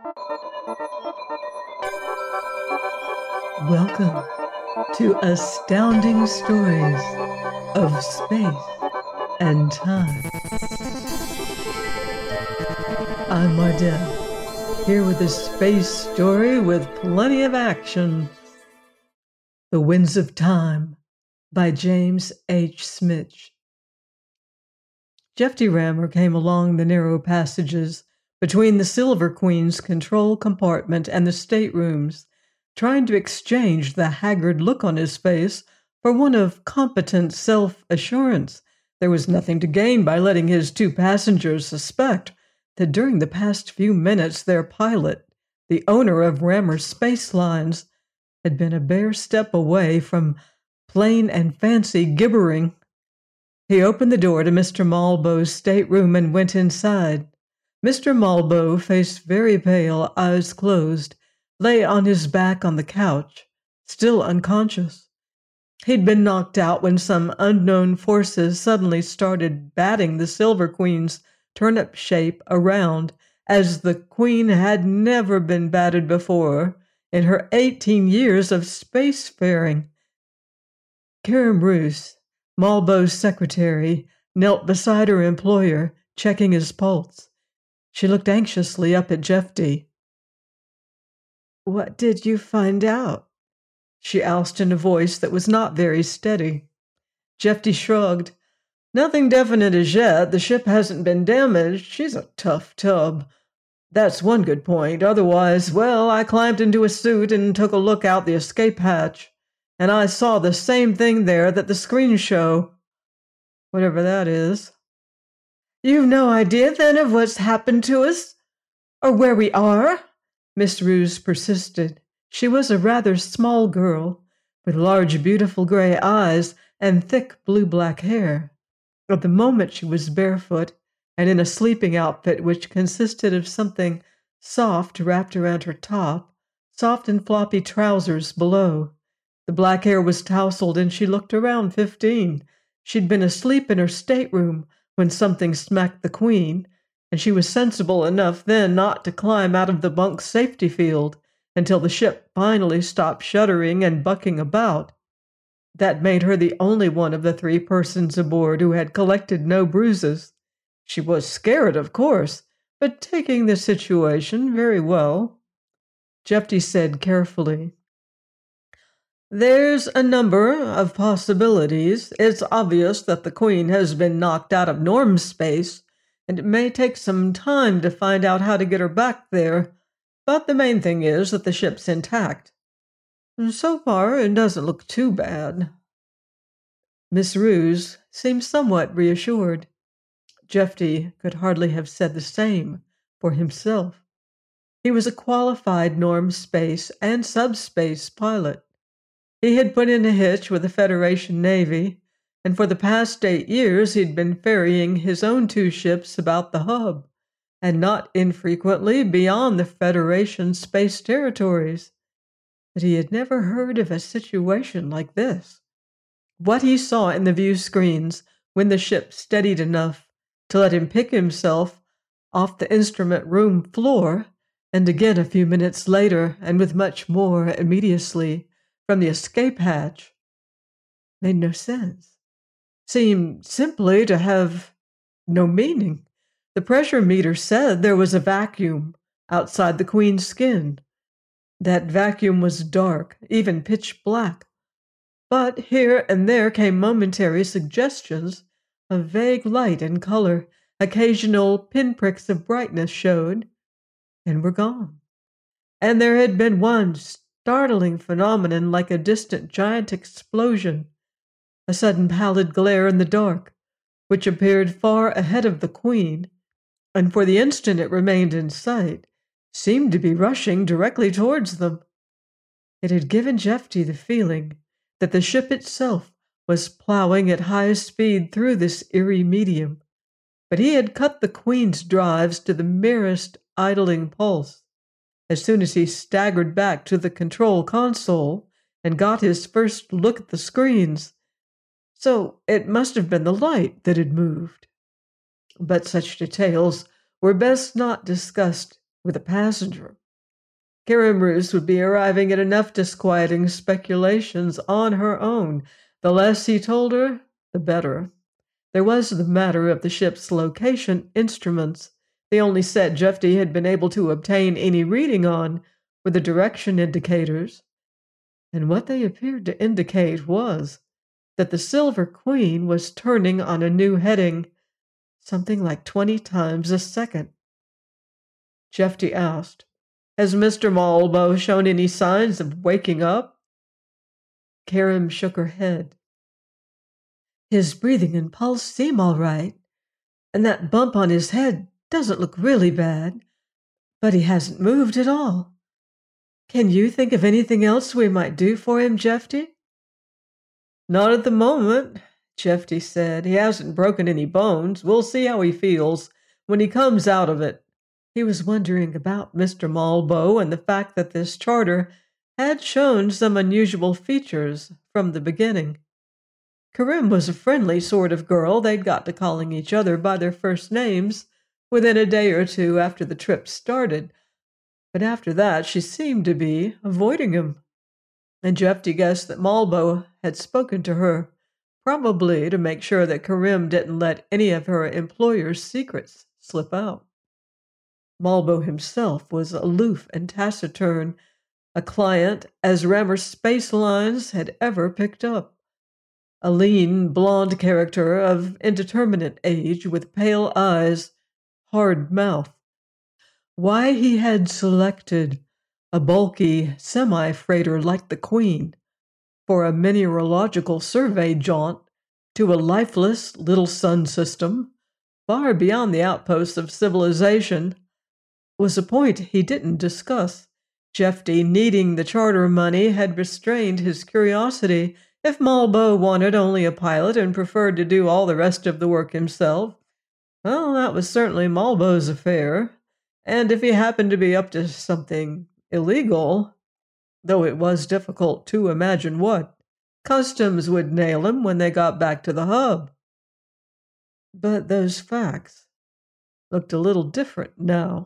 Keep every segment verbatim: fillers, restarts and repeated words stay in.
Welcome to Astounding Stories of Space and Time. I'm Mardell, here with a space story with plenty of action. The Winds of Time by James H. Smith. Jeffrey Rammer came along the narrow passages between the Silver Queen's control compartment and the staterooms, trying to exchange the haggard look on his face for one of competent self-assurance. There was nothing to gain by letting his two passengers suspect that during the past few minutes their pilot, the owner of Rammer Space Lines, had been a bare step away from plain and fancy gibbering. He opened the door to Mister Malbow's stateroom and went inside. Mister Malbow, face very pale, eyes closed, lay on his back on the couch, still unconscious. He'd been knocked out when some unknown forces suddenly started batting the Silver Queen's turnip shape around, as the Queen had never been batted before in her eighteen years of spacefaring. Karen Bruce, Malbow's secretary, knelt beside her employer, checking his pulse. She looked anxiously up at Jeffy. "What did you find out?" she asked in a voice that was not very steady. Jeffy shrugged. "Nothing definite as yet. The ship hasn't been damaged. She's a tough tub. That's one good point. Otherwise, well, I climbed into a suit and took a look out the escape hatch, and I saw the same thing there that the screens show. Whatever that is." "You've no idea, then, of what's happened to us? Or where we are?" Miss Ruse persisted. She was a rather small girl, with large, beautiful gray eyes and thick blue-black hair. At the moment she was barefoot, and in a sleeping outfit which consisted of something soft wrapped around her top, soft and floppy trousers below. The black hair was tousled, and she looked around fifteen. She'd been asleep in her stateroom when something smacked the Queen, and she was sensible enough then not to climb out of the bunk's safety field until the ship finally stopped shuddering and bucking about. That made her the only one of the three persons aboard who had collected no bruises. She was scared, of course, but taking the situation very well. Jeffy said carefully, "There's a number of possibilities. It's obvious that the Queen has been knocked out of norm space, and it may take some time to find out how to get her back there. But the main thing is that the ship's intact. So far, it doesn't look too bad." Miss Ruse seemed somewhat reassured. Jeffy could hardly have said the same for himself. He was a qualified norm space and subspace pilot. He had put in a hitch with the Federation Navy, and for the past eight years he'd been ferrying his own two ships about the hub, and not infrequently beyond the Federation space territories. But he had never heard of a situation like this. What he saw in the view screens when the ship steadied enough to let him pick himself off the instrument room floor, and again a few minutes later, and with much more immediacy, from the escape hatch, made no sense. Seemed simply to have no meaning. The pressure meter said there was a vacuum outside the Queen's skin. That vacuum was dark, even pitch black. But here and there came momentary suggestions of vague light and color. Occasional pinpricks of brightness showed, and were gone. And there had been one startling phenomenon like a distant giant explosion, a sudden pallid glare in the dark, which appeared far ahead of the Queen, and for the instant it remained in sight, seemed to be rushing directly towards them. It had given Jeffy the feeling that the ship itself was plowing at high speed through this eerie medium, but he had cut the Queen's drives to the merest idling pulse. As soon as he staggered back to the control console and got his first look at the screens, so it must have been the light that had moved. But such details were best not discussed with a passenger. Karen Roos would be arriving at enough disquieting speculations on her own. The less he told her, the better. There was the matter of the ship's location instruments. The only set Jeffy had been able to obtain any reading on were the direction indicators. And what they appeared to indicate was that the Silver Queen was turning on a new heading, something like twenty times a second. Jeffy asked, "Has Mister Marlbow shown any signs of waking up?" Karen shook her head. "His breathing and pulse seem all right, and that bump on his head doesn't look really bad, but he hasn't moved at all. Can you think of anything else we might do for him, Jeffy?" "Not at the moment," Jeffy said. "He hasn't broken any bones. We'll see how he feels when he comes out of it." He was wondering about Mister Marlbow and the fact that this charter had shown some unusual features from the beginning. Karen was a friendly sort of girl. They'd got to calling each other by their first names within a day or two after the trip started. But after that, she seemed to be avoiding him. And Jeffy guessed that Marlbow had spoken to her, probably to make sure that Karen didn't let any of her employer's secrets slip out. Marlbow himself was aloof and taciturn, a client as Rammer Space Lines had ever picked up. A lean, blonde character of indeterminate age with pale eyes, hard mouth. Why he had selected a bulky semi-freighter like the Queen for a mineralogical survey jaunt to a lifeless little sun system, far beyond the outposts of civilization, was a point he didn't discuss. Jeffy, needing the charter money, had restrained his curiosity. If Marlbow wanted only a pilot and preferred to do all the rest of the work himself, well, that was certainly Marlbow's affair. And if he happened to be up to something illegal, though it was difficult to imagine what, customs would nail him when they got back to the hub. But those facts looked a little different now.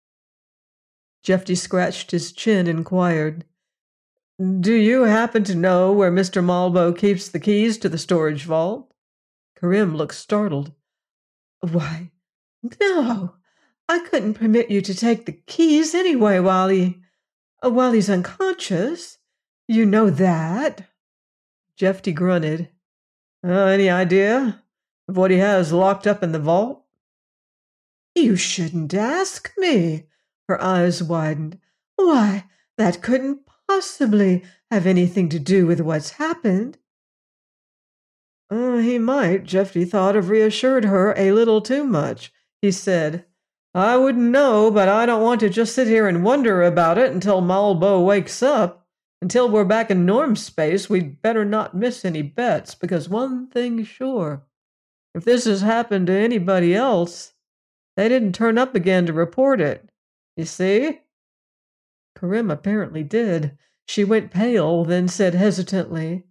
Jeffy scratched his chin and inquired, "Do you happen to know where Mister Marlbow keeps the keys to the storage vault?" Karen looked startled. "Why, no. I couldn't permit you to take the keys anyway while he, while he's unconscious. You know that." Jeffy grunted. Uh, any idea of what he has locked up in the vault? "You shouldn't ask me." Her eyes widened. "Why, that couldn't possibly have anything to do with what's happened." Uh, he might, Jeffy thought, have reassured her a little too much. He said, "I wouldn't know, but I don't want to just sit here and wonder about it until Marlbow wakes up. Until we're back in norm space, we'd better not miss any bets, because one thing's sure. If this has happened to anybody else, they didn't turn up again to report it. You see?" Karen apparently did. She went pale, then said hesitantly,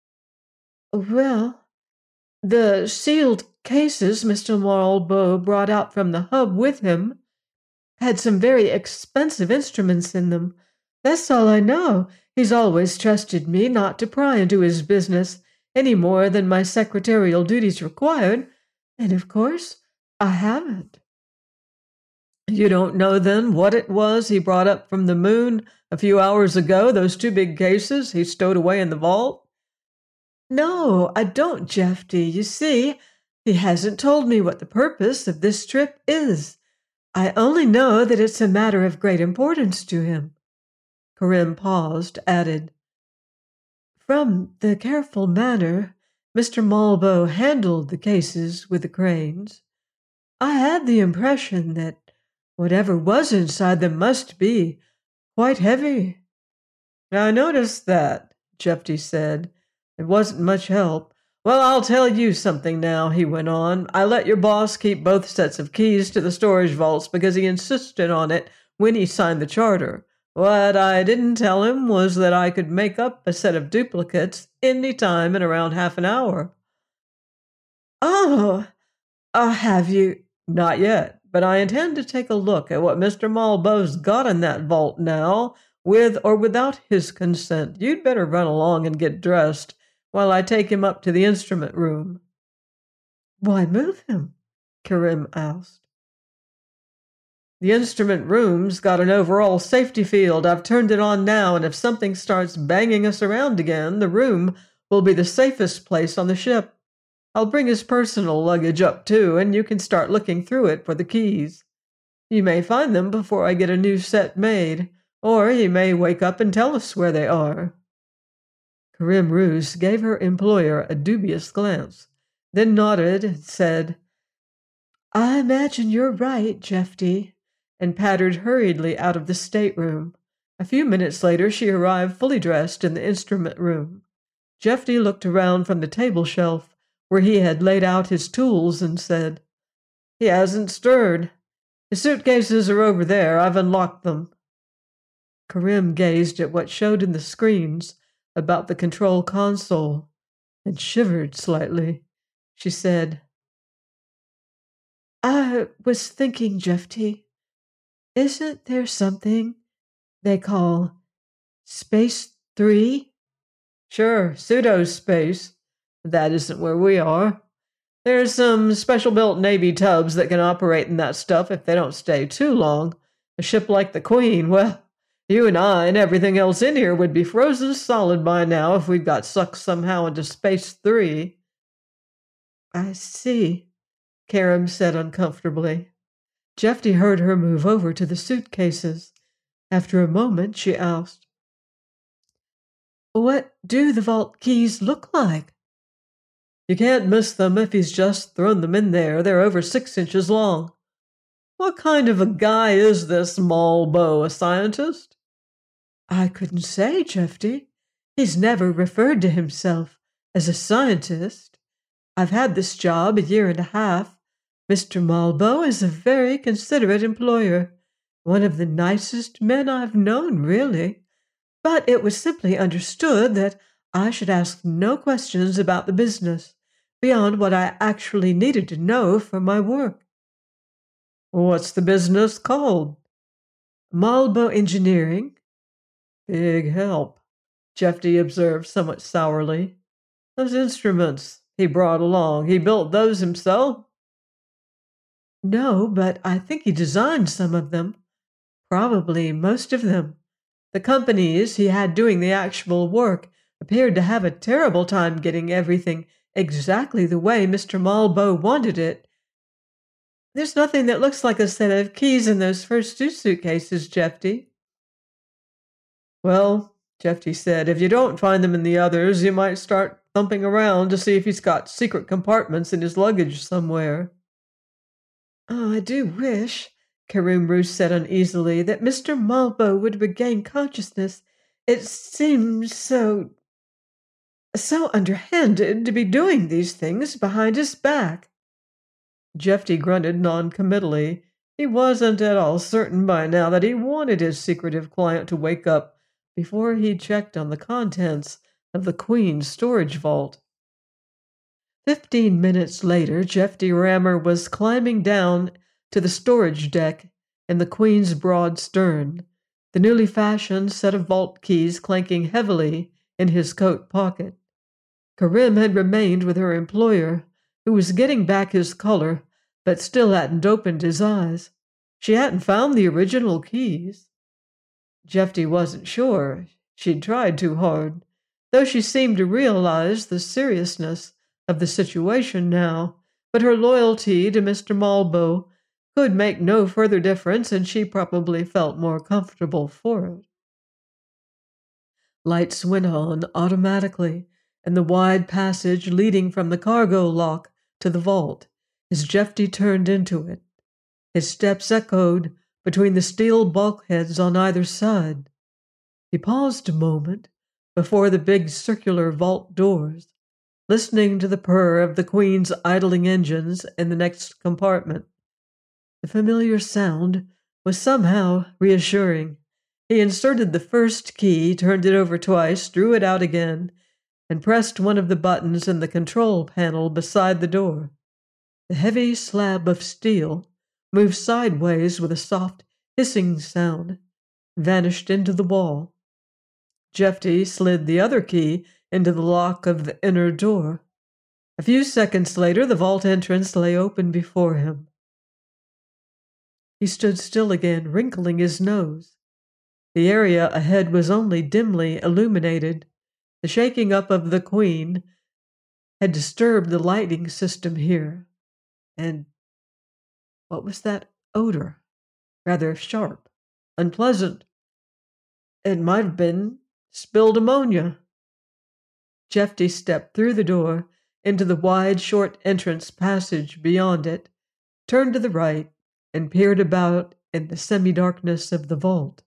"Well, the sealed cases Mister Marlbow brought out from the hub with him had some very expensive instruments in them. That's all I know. He's always trusted me not to pry into his business any more than my secretarial duties required, and of course I haven't." "You don't know, then, what it was he brought up from the moon a few hours ago, those two big cases he stowed away in the vault?" "No, I don't, Jeffy. You see, he hasn't told me what the purpose of this trip is. I only know that it's a matter of great importance to him." Karen paused, added, "From the careful manner Mister Marlbow handled the cases with the Cranes, I had the impression that whatever was inside them must be quite heavy." "I noticed that," Jeffy said. "It wasn't much help. Well, I'll tell you something now," he went on. "I let your boss keep both sets of keys to the storage vaults because he insisted on it when he signed the charter. What I didn't tell him was that I could make up a set of duplicates any time in around half an hour." "Oh, uh, have you—" "Not yet," but I intend to take a look at what Mister Malbo's got in that vault now, with or without his consent. You'd better run along and get dressed while I take him up to the instrument room." "Why move him?" Karim asked. "The instrument room's got an overall safety field. I've turned it on now, and if something starts banging us around again, the room will be the safest place on the ship. I'll bring his personal luggage up too, and you can start looking through it for the keys. You may find them before I get a new set made, or he may wake up and tell us where they are." Karim Roos gave her employer a dubious glance, then nodded and said, "I imagine you're right, Jeffy," and pattered hurriedly out of the stateroom. A few minutes later, she arrived fully dressed in the instrument room. Jeffy looked around from the table shelf where he had laid out his tools and said, "He hasn't stirred. His suitcases are over there. I've unlocked them." Karim gazed at what showed in the screens about the control console and shivered slightly. She said, "I was thinking, Jeffy, isn't there something they call Space Three?" "Sure, pseudo-space. That isn't where we are. There's some special-built Navy tubs that can operate in that stuff if they don't stay too long. A ship like the Queen, well, you and I and everything else in here would be frozen solid by now if we'd got sucked somehow into Space Three." "I see," Karim said uncomfortably. Jeffy heard her move over to the suitcases. After a moment, she asked, "What do the vault keys look like?" "You can't miss them if he's just thrown them in there. They're over six inches long." "What kind of a guy is this Malbo, a scientist?" "I couldn't say, Jeffy. He's never referred to himself as a scientist. I've had this job a year and a half. Mister Malbo is a very considerate employer, one of the nicest men I've known, really. But it was simply understood that I should ask no questions about the business beyond what I actually needed to know for my work." "What's the business called?" "Malbo Engineering." "Big help," Jeffy observed somewhat sourly. "Those instruments he brought along, he built those himself?" "No, but I think he designed some of them. Probably most of them. The companies he had doing the actual work appeared to have a terrible time getting everything exactly the way Mister Malbo wanted it. There's nothing that looks like a set of keys in those first two suitcases, Jeffy." "Well," Jeffy said, "if you don't find them in the others, you might start thumping around to see if he's got secret compartments in his luggage somewhere." "Oh, I do wish," Karim Roos said uneasily, "that Mister Malbo would regain consciousness. It seems so, so underhanded to be doing these things behind his back." Jeffy grunted noncommittally. He wasn't at all certain by now that he wanted his secretive client to wake up before he checked on the contents of the Queen's storage vault. Fifteen minutes later, Jeffy Rammer was climbing down to the storage deck in the Queen's broad stern, the newly fashioned set of vault keys clanking heavily in his coat pocket. Karim had remained with her employer, who was getting back his color, but still hadn't opened his eyes. She hadn't found the original keys. Jeffy wasn't sure. She'd tried too hard, though she seemed to realize the seriousness of the situation now, but her loyalty to Mister Malbo could make no further difference, and she probably felt more comfortable for it. Lights went on automatically in the wide passage leading from the cargo lock to the vault as Jeffy turned into it. His steps echoed between the steel bulkheads on either side. He paused a moment before the big circular vault doors, listening to the purr of the Queen's idling engines in the next compartment. The familiar sound was somehow reassuring. He inserted the first key, turned it over twice, drew it out again, and pressed one of the buttons in the control panel beside the door. The heavy slab of steel moved sideways with a soft, hissing sound, vanished into the wall. Jefty slid the other key into the lock of the inner door. A few seconds later, the vault entrance lay open before him. He stood still again, wrinkling his nose. The area ahead was only dimly illuminated. The shaking up of the Queen had disturbed the lighting system here. And what was that odor? Rather sharp, unpleasant. It might have been spilled ammonia. Jefty stepped through the door into the wide, short entrance passage beyond it, turned to the right, and peered about in the semi-darkness of the vault.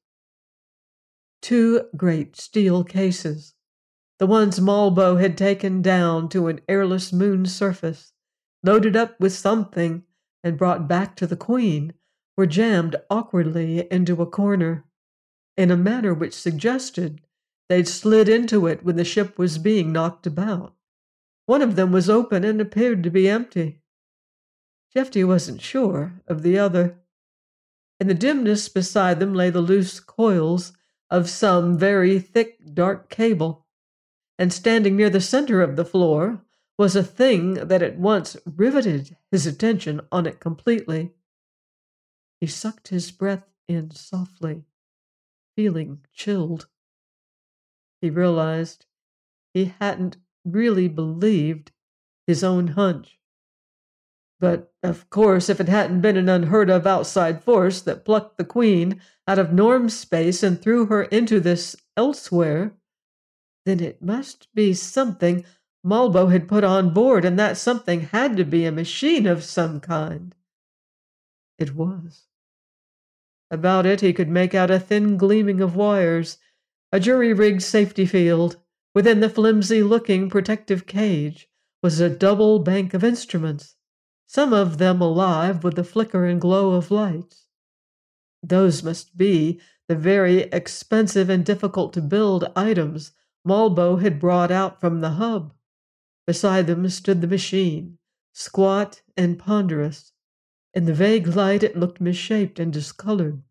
Two great steel cases, the ones Malbo had taken down to an airless moon surface, loaded up with something and brought back to the Queen, were jammed awkwardly into a corner, in a manner which suggested they'd slid into it when the ship was being knocked about. One of them was open and appeared to be empty. Jefty wasn't sure of the other. In the dimness beside them lay the loose coils of some very thick, dark cable, and standing near the center of the floor was a thing that at once riveted his attention on it completely. He sucked his breath in softly, feeling chilled. He realized he hadn't really believed his own hunch. But, of course, if it hadn't been an unheard-of outside force that plucked the Queen out of norm space and threw her into this elsewhere, then it must be something Malbo had put on board, and that something had to be a machine of some kind. It was. About it he could make out a thin gleaming of wires, a jury-rigged safety field. Within the flimsy-looking protective cage was a double bank of instruments, some of them alive with the flicker and glow of lights. Those must be the very expensive and difficult-to-build items Malbo had brought out from the hub. Beside them stood the machine, squat and ponderous. In the vague light it looked misshaped and discolored.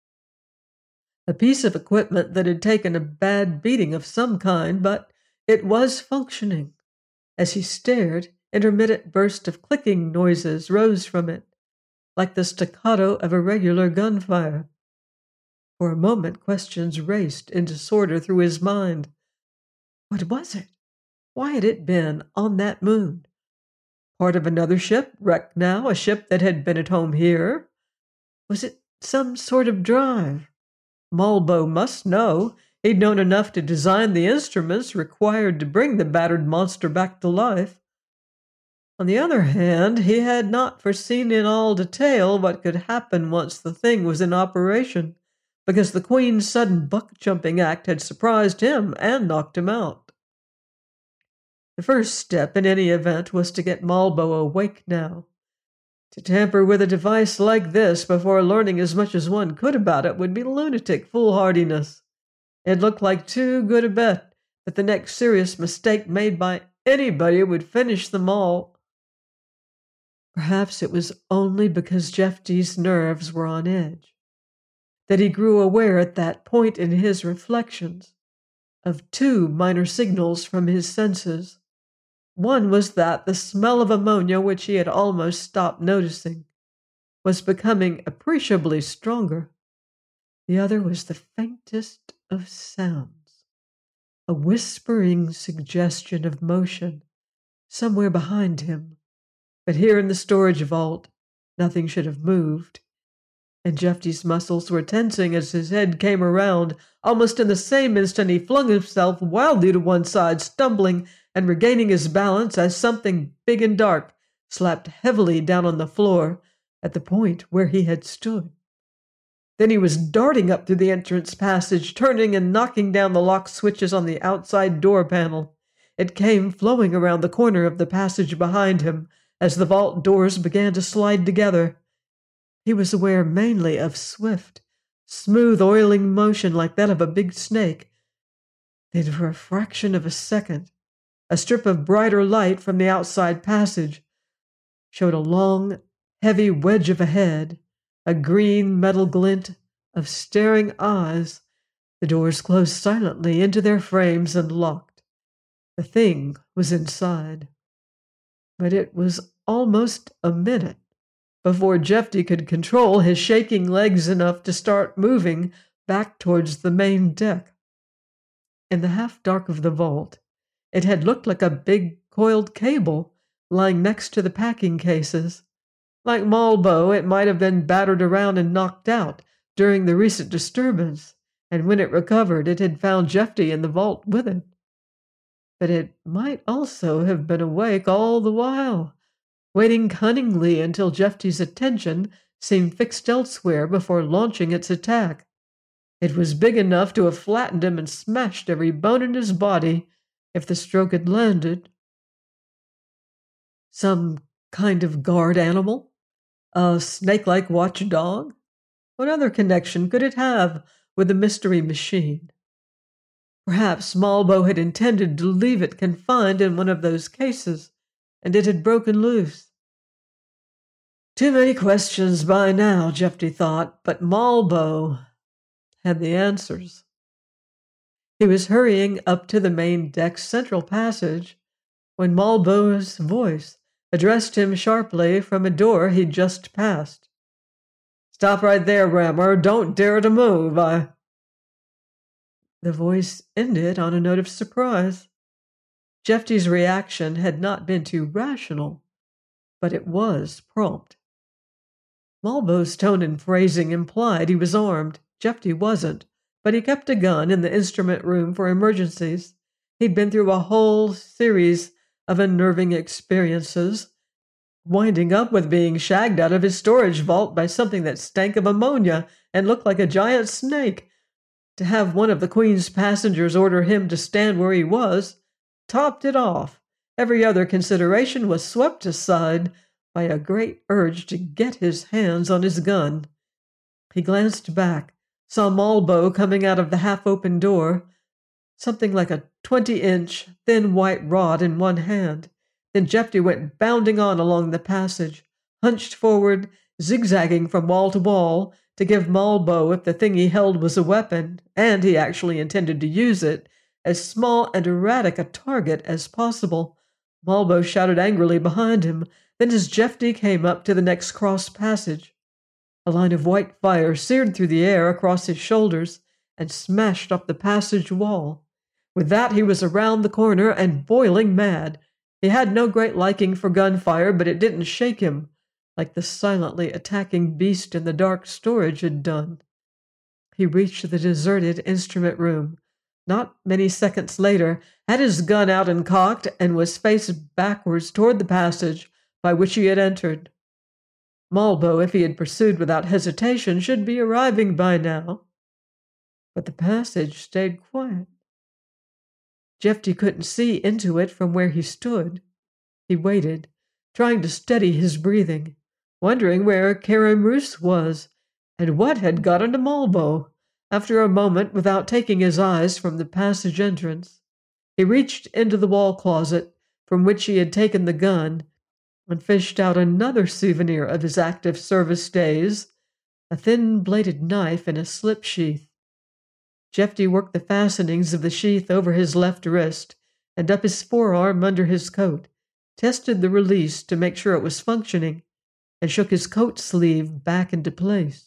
A piece of equipment that had taken a bad beating of some kind, but it was functioning. As he stared, intermittent bursts of clicking noises rose from it, like the staccato of irregular gunfire. For a moment questions raced in disorder through his mind. What was it? Why had it been on that moon? Part of another ship, wrecked now, a ship that had been at home here? Was it some sort of drive? Malbo must know. He'd known enough to design the instruments required to bring the battered monster back to life. On the other hand, he had not foreseen in all detail what could happen once the thing was in operation, because the Queen's sudden buck-jumping act had surprised him and knocked him out. The first step in any event was to get Malbo awake now. To tamper with a device like this before learning as much as one could about it would be lunatic foolhardiness. It looked like too good a bet that the next serious mistake made by anybody would finish them all. Perhaps it was only because Jefty's nerves were on edge that he grew aware at that point in his reflections of two minor signals from his senses. One was that the smell of ammonia, which he had almost stopped noticing, was becoming appreciably stronger. The other was the faintest of sounds, a whispering suggestion of motion somewhere behind him. But here in the storage vault, nothing should have moved, and Jefty's muscles were tensing as his head came around. Almost in the same instant he flung himself wildly to one side, stumbling and regaining his balance as something big and dark slapped heavily down on the floor at the point where he had stood. Then he was darting up through the entrance passage, turning and knocking down the lock switches on the outside door panel. It came flowing around the corner of the passage behind him as the vault doors began to slide together. He was aware mainly of swift, smooth oiling motion like that of a big snake. Then for a fraction of a second, a strip of brighter light from the outside passage showed a long, heavy wedge of a head a green metal glint of staring eyes. The doors closed silently into their frames and locked. The thing was inside. But it was almost a minute before Jeffy could control his shaking legs enough to start moving back towards the main deck. In the half-dark of the vault, it had looked like a big coiled cable lying next to the packing cases. Like Malbo, it might have been battered around and knocked out during the recent disturbance, and when it recovered, it had found Jeffy in the vault with it. But it might also have been awake all the while, waiting cunningly until Jeffy's attention seemed fixed elsewhere before launching its attack. It was big enough to have flattened him and smashed every bone in his body if the stroke had landed. Some kind of guard animal? A snake-like watchdog? What other connection could it have with the mystery machine? Perhaps Malbo had intended to leave it confined in one of those cases, and it had broken loose. Too many questions by now, Jeffy thought, but Malbo had the answers. He was hurrying up to the main deck's central passage when Malbo's voice addressed him sharply from a door he'd just passed. "Stop right there, Rammer. Don't dare to move. I..." The voice ended on a note of surprise. Jeffy's reaction had not been too rational, but it was prompt. Malbo's tone and phrasing implied he was armed. Jeffy wasn't, but he kept a gun in the instrument room for emergencies. He'd been through a whole series of unnerving experiences, winding up with being shagged out of his storage vault by something that stank of ammonia and looked like a giant snake. To have one of the Queen's passengers order him to stand where he was topped it off. Every other consideration was swept aside by a great urge to get his hands on his gun. He glanced back, saw Malbo coming out of the half-open door, something like a twenty-inch thin white rod in one hand. Then Jeffy went bounding on along the passage, hunched forward, zigzagging from wall to wall, to give Malbo, if the thing he held was a weapon, and he actually intended to use it, as small and erratic a target as possible. Malbo shouted angrily behind him. Then as Jeffy came up to the next cross passage, a line of white fire seared through the air across his shoulders and smashed up the passage wall. With that he was around the corner and boiling mad. He had no great liking for gunfire, but it didn't shake him, like the silently attacking beast in the dark storage had done. He reached the deserted instrument room. Not many seconds later, had his gun out and cocked, and was faced backwards toward the passage by which he had entered. Malbo, if he had pursued without hesitation, should be arriving by now. But the passage stayed quiet. Jeffy couldn't see into it from where he stood. He waited, trying to steady his breathing, wondering where Karim Roos was, and what had got into Malbo. After a moment, without taking his eyes from the passage entrance, he reached into the wall closet from which he had taken the gun and fished out another souvenir of his active service days, a thin-bladed knife in a slip sheath. Jeffy worked the fastenings of the sheath over his left wrist and up his forearm under his coat, tested the release to make sure it was functioning, and shook his coat sleeve back into place.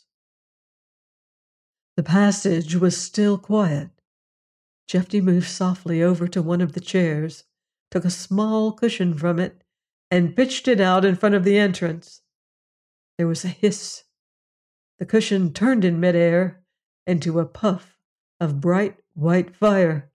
The passage was still quiet. Jeffy moved softly over to one of the chairs, took a small cushion from it, and pitched it out in front of the entrance. There was a hiss. The cushion turned in midair into a puff of bright white fire.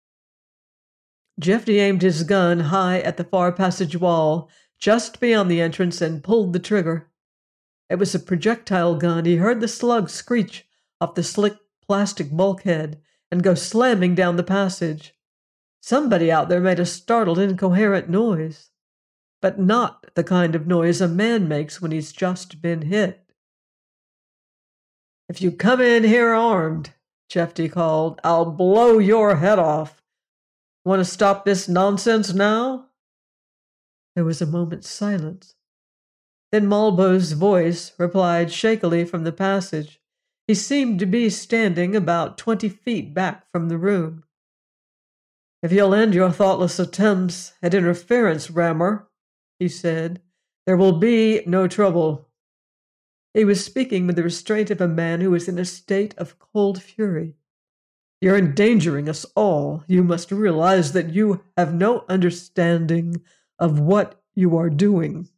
Jeffy aimed his gun high at the far passage wall, just beyond the entrance, and pulled the trigger. It was a projectile gun. He heard the slug screech off the slick plastic bulkhead and go slamming down the passage. Somebody out there made a startled, incoherent noise, but not the kind of noise a man makes when he's just been hit. "If you come in here armed," Jeffy called, "I'll blow your head off. Want to stop this nonsense now?" There was a moment's silence. Then Malbo's voice replied shakily from the passage. He seemed to be standing about twenty feet back from the room. "If you'll end your thoughtless attempts at interference, Rammer," he said, "there will be no trouble." He was speaking with the restraint of a man who is in a state of cold fury. "You're endangering us all. You must realize that you have no understanding of what you are doing."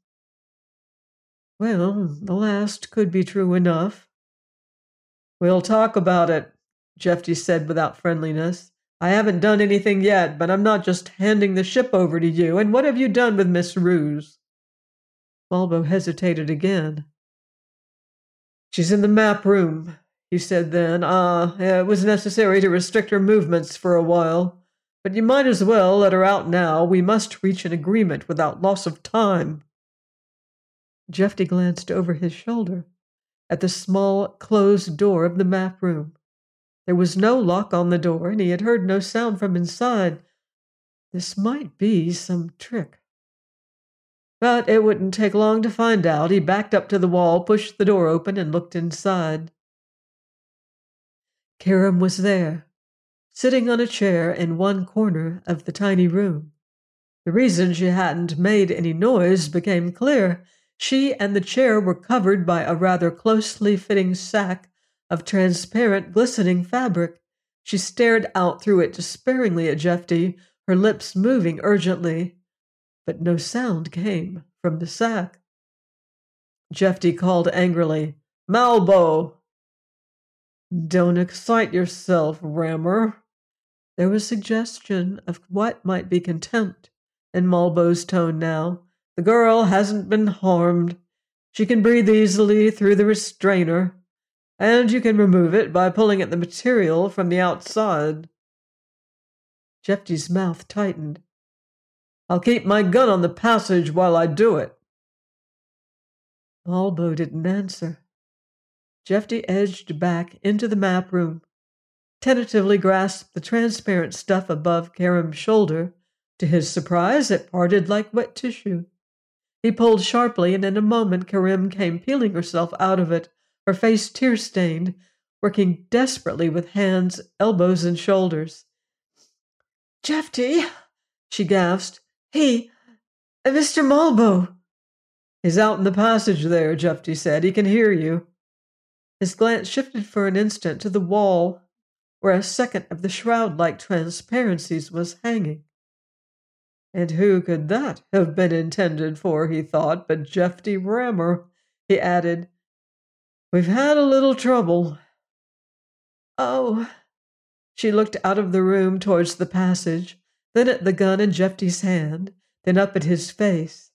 Well, the last could be true enough. "We'll talk about it," Jefty said without friendliness. "I haven't done anything yet, but I'm not just handing the ship over to you. And what have you done with Miss Ruse?" Malbo hesitated again. "She's in the map room," he said then. Ah, it was necessary to restrict her movements for a while. But you might as well let her out now. We must reach an agreement without loss of time." Jefty glanced over his shoulder at the small, closed door of the map room. There was no lock on the door, and he had heard no sound from inside. This might be some trick. But it wouldn't take long to find out. He backed up to the wall, pushed the door open, and looked inside. Karam was there, sitting on a chair in one corner of the tiny room. The reason she hadn't made any noise became clear. She and the chair were covered by a rather closely fitting sack of transparent, glistening fabric. She stared out through it despairingly at Jefty, her lips moving urgently. But no sound came from the sack. Jefty called angrily, "Malbo!" "Don't excite yourself, Rammer." There was suggestion of what might be contempt in Malbo's tone now. "The girl hasn't been harmed. She can breathe easily through the restrainer, and you can remove it by pulling at the material from the outside." Jefty's mouth tightened. "I'll keep my gun on the passage while I do it." Malbo didn't answer. Jefty edged back into the map room, tentatively grasped the transparent stuff above Karam's shoulder. To his surprise, it parted like wet tissue. He pulled sharply, and in a moment Karam came peeling herself out of it, her face tear-stained, working desperately with hands, elbows, and shoulders. "Jefty," she gasped. He, Mister Malbo." "He's out in the passage there," Jefty said. "He can hear you." His glance shifted for an instant to the wall, where a second of the shroud-like transparencies was hanging. And who could that have been intended for, he thought, but Jefty Rammer. He added, "We've had a little trouble." "Oh." She looked out of the room towards the passage, then at the gun in Jefty's hand, then up at his face.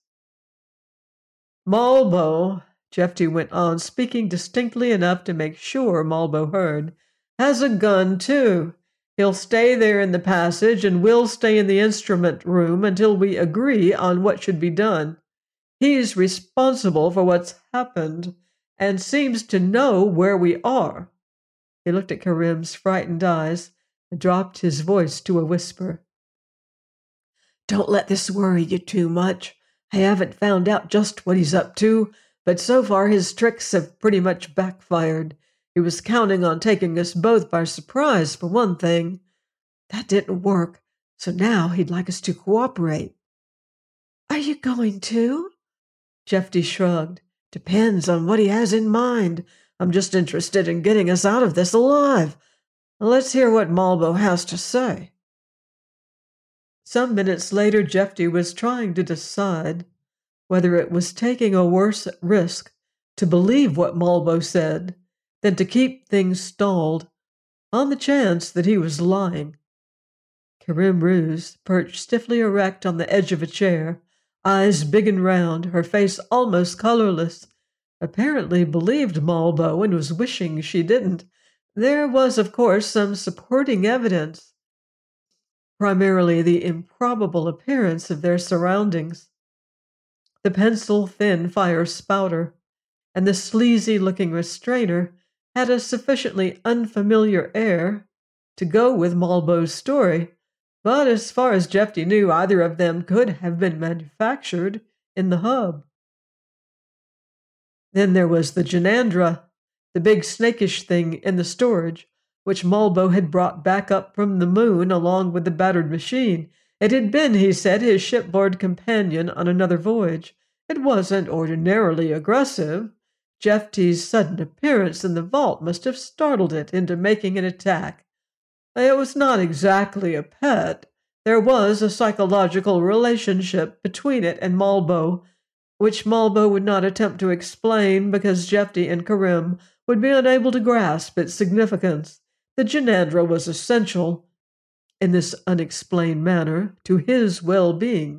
"Malbo," Jefty went on, speaking distinctly enough to make sure Malbo heard, "has a gun, too. He'll stay there in the passage, and we'll stay in the instrument room until we agree on what should be done. He's responsible for what's happened, and seems to know where we are." He looked at Karim's frightened eyes and dropped his voice to a whisper. "Don't let this worry you too much. I haven't found out just what he's up to, but so far his tricks have pretty much backfired. He was counting on taking us both by surprise, for one thing. That didn't work, so now he'd like us to cooperate." "Are you going to?" Jefty shrugged. "Depends on what he has in mind. I'm just interested in getting us out of this alive. Let's hear what Malbo has to say." Some minutes later, Jefty was trying to decide whether it was taking a worse risk to believe what Malbo said than to keep things stalled on the chance that he was lying. Karim Ruse, perched stiffly erect on the edge of a chair, eyes big and round, her face almost colorless, apparently believed Malbo and was wishing she didn't. There was, of course, some supporting evidence, primarily the improbable appearance of their surroundings. The pencil-thin fire spouter and the sleazy-looking restrainer had a sufficiently unfamiliar air to go with Malbo's story, but as far as Jefty knew, either of them could have been manufactured in the hub. Then there was the Janandra, the big snakish thing in the storage, which Malbo had brought back up from the moon along with the battered machine. It had been, he said, his shipboard companion on another voyage. It wasn't ordinarily aggressive. Jefty's sudden appearance in the vault must have startled it into making an attack. It was not exactly a pet. There was a psychological relationship between it and Malbo, which Malbo would not attempt to explain because Jefty and Karim would be unable to grasp its significance. The Janandra was essential, in this unexplained manner, to his well-being.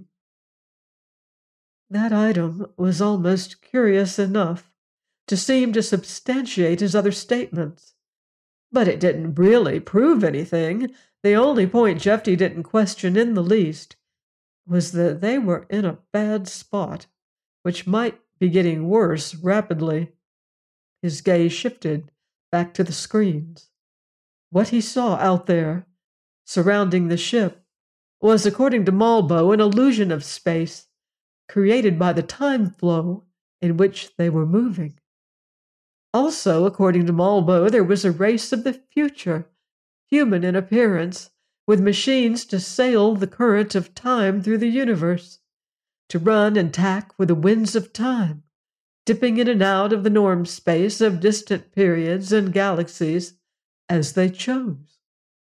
That item was almost curious enough to seem to substantiate his other statements. But it didn't really prove anything. The only point Jefty didn't question in the least was that they were in a bad spot, which might be getting worse rapidly. His gaze shifted back to the screens. What he saw out there, surrounding the ship, was, according to Malbo, an illusion of space created by the time flow in which they were moving. Also, according to Malbo, there was a race of the future, human in appearance, with machines to sail the current of time through the universe, to run and tack with the winds of time, dipping in and out of the norm space of distant periods and galaxies as they chose.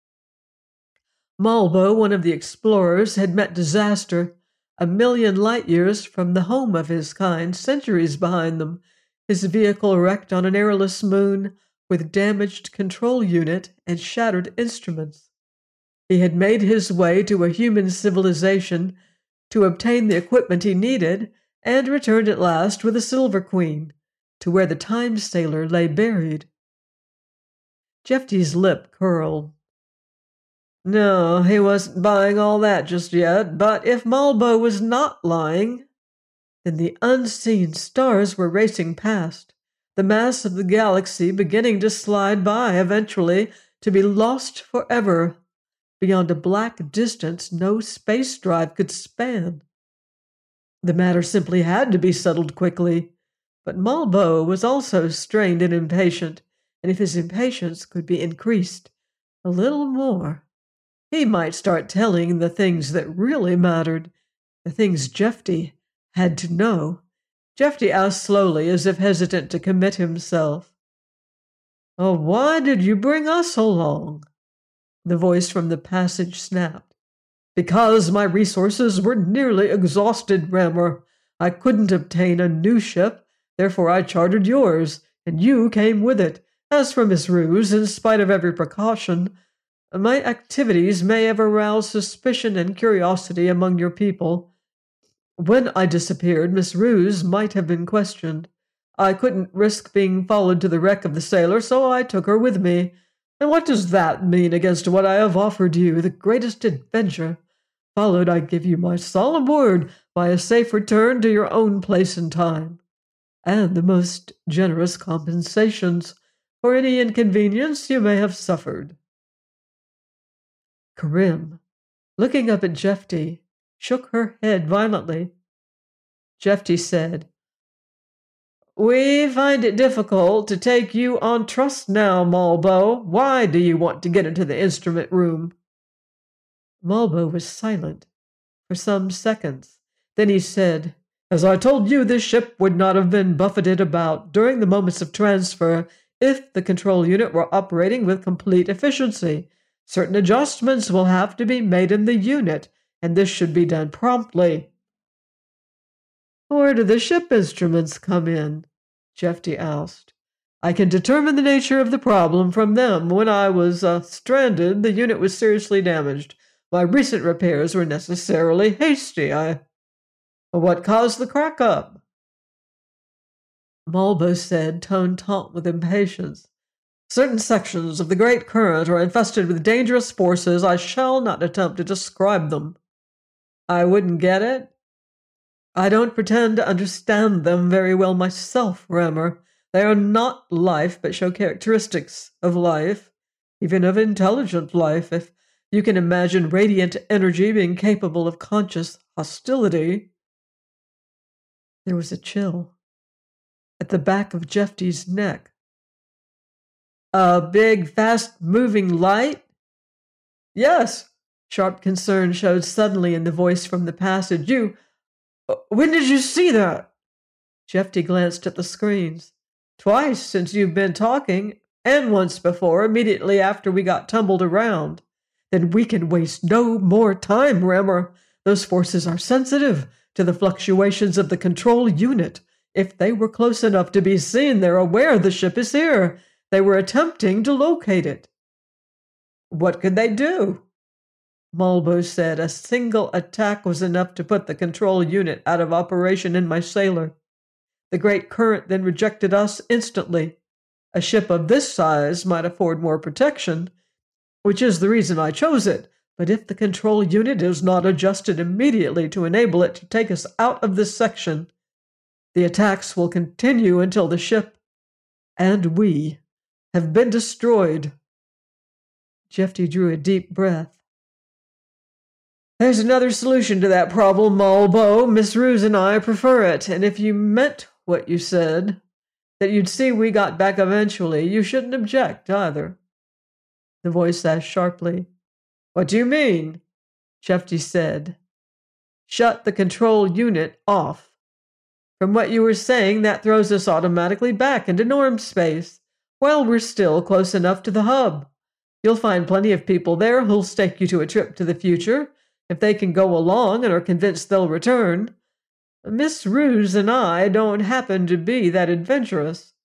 Malbo, one of the explorers, had met disaster a million light years from the home of his kind, centuries behind them, his vehicle wrecked on an airless moon with damaged control unit and shattered instruments. He had made his way to a human civilization to obtain the equipment he needed and returned at last with a Silver Queen to where the Time Sailor lay buried. Jefty's lip curled. No, he wasn't buying all that just yet, but if Malbo was not lying, then the unseen stars were racing past, the mass of the galaxy beginning to slide by eventually to be lost forever beyond a black distance no space drive could span. The matter simply had to be settled quickly, but Malbo was also strained and impatient, and if his impatience could be increased a little more, he might start telling the things that really mattered, the things Jefty had to know. Jefty asked slowly, as if hesitant to commit himself. Oh, why did you bring us along? The voice from the passage snapped. Because my resources were nearly exhausted, Rammer. I couldn't obtain a new ship, therefore I chartered yours, and you came with it. As for Miss Ruse, in spite of every precaution, my activities may have aroused suspicion and curiosity among your people. When I disappeared, Miss Ruse might have been questioned. I couldn't risk being followed to the wreck of the sailor, so I took her with me. And what does that mean against what I have offered you, the greatest adventure? Followed, I give you my solemn word, by a safe return to your own place and time, and the most generous compensations for any inconvenience you may have suffered. Karim, looking up at Jefty, shook her head violently. Jefty said, We find it difficult to take you on trust now, Malbo. Why do you want to get into the instrument room? Malbo was silent for some seconds. Then he said, As I told you, this ship would not have been buffeted about during the moments of transfer if the control unit were operating with complete efficiency. Certain adjustments will have to be made in the unit, and this should be done promptly. Where do the ship instruments come in? Jefty asked. I can determine the nature of the problem from them. When I was uh, stranded, the unit was seriously damaged. My recent repairs were necessarily hasty. I... What caused the crack-up? Malbo said, tone taut with impatience. Certain sections of the great current are infested with dangerous forces. I shall not attempt to describe them. I wouldn't get it. I don't pretend to understand them very well myself, Rammer. They are not life, but show characteristics of life, even of intelligent life, if you can imagine radiant energy being capable of conscious hostility. There was a chill. at the back of Jeffy's neck. A big, fast-moving light? Yes, sharp concern showed suddenly in the voice from the passage. You, when did you see that? Jeffy glanced at the screens. Twice since you've been talking, and once before, immediately after we got tumbled around. Then we can waste no more time, Remmer. Those forces are sensitive to the fluctuations of the control unit. If they were close enough to be seen, they're aware the ship is here. They were attempting to locate it. What could they do? Malbo said a single attack was enough to put the control unit out of operation in my sailor. The great current then rejected us instantly. A ship of this size might afford more protection, which is the reason I chose it. But if the control unit is not adjusted immediately to enable it to take us out of this section, the attacks will continue until the ship and we have been destroyed. Jeffy drew a deep breath. There's another solution to that problem, Malbo. Miss Ruse and I prefer it, and if you meant what you said, that you'd see we got back eventually, you shouldn't object either. The voice asked sharply. What do you mean? Jeffy said. Shut the control unit off. From what you were saying, that throws us automatically back into norm space, while we're still close enough to the hub. You'll find plenty of people there who'll stake you to a trip to the future, if they can go along and are convinced they'll return. Miss Ruse and I don't happen to be that adventurous.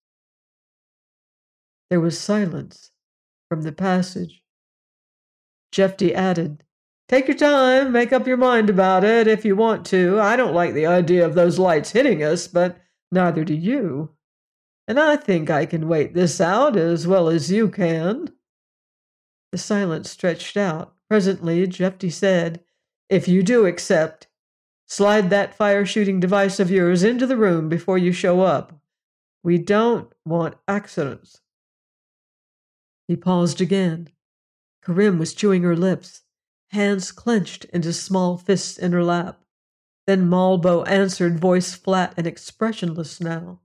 There was silence from the passage. Jeffy added, Take your time, make up your mind about it if you want to. I don't like the idea of those lights hitting us, but neither do you. And I think I can wait this out as well as you can. The silence stretched out. Presently, Jeffy said, If you do accept, slide that fire-shooting device of yours into the room before you show up. We don't want accidents. He paused again. Karim was chewing her lips, hands clenched into small fists in her lap. Then Malbo answered, voice flat and expressionless now.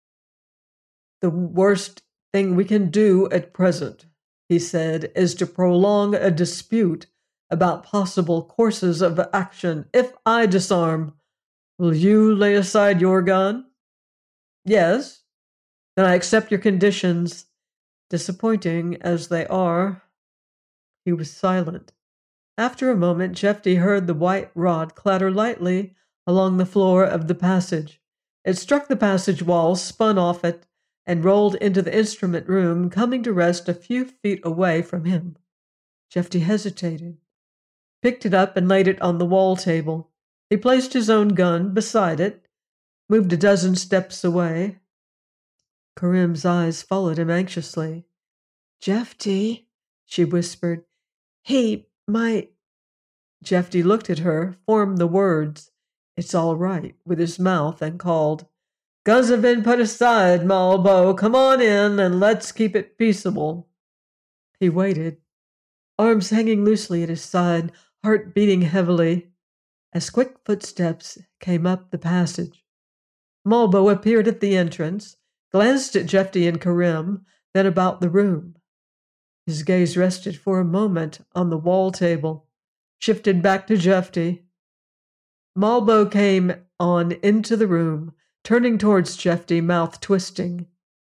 The worst thing we can do at present, he said, is to prolong a dispute about possible courses of action. If I disarm, will you lay aside your gun? Yes. Then I accept your conditions, disappointing as they are. He was silent. After a moment, Jeffy heard the white rod clatter lightly along the floor of the passage. It struck the passage wall, spun off it, and rolled into the instrument room, coming to rest a few feet away from him. Jeffy hesitated, picked it up and laid it on the wall table. He placed his own gun beside it, moved a dozen steps away. Karim's eyes followed him anxiously. Jeffy, she whispered, he might. Jeffy looked at her, formed the words, It's all right, with his mouth, and called, Guns have been put aside, Malbo. Come on in and let's keep it peaceable. He waited, arms hanging loosely at his side, heart beating heavily, as quick footsteps came up the passage. Malbo appeared at the entrance, glanced at Jeffy and Karim, then about the room. His gaze rested for a moment on the wall table, shifted back to Jeffy. Malbo came on into the room, turning towards Jeffy, mouth twisting.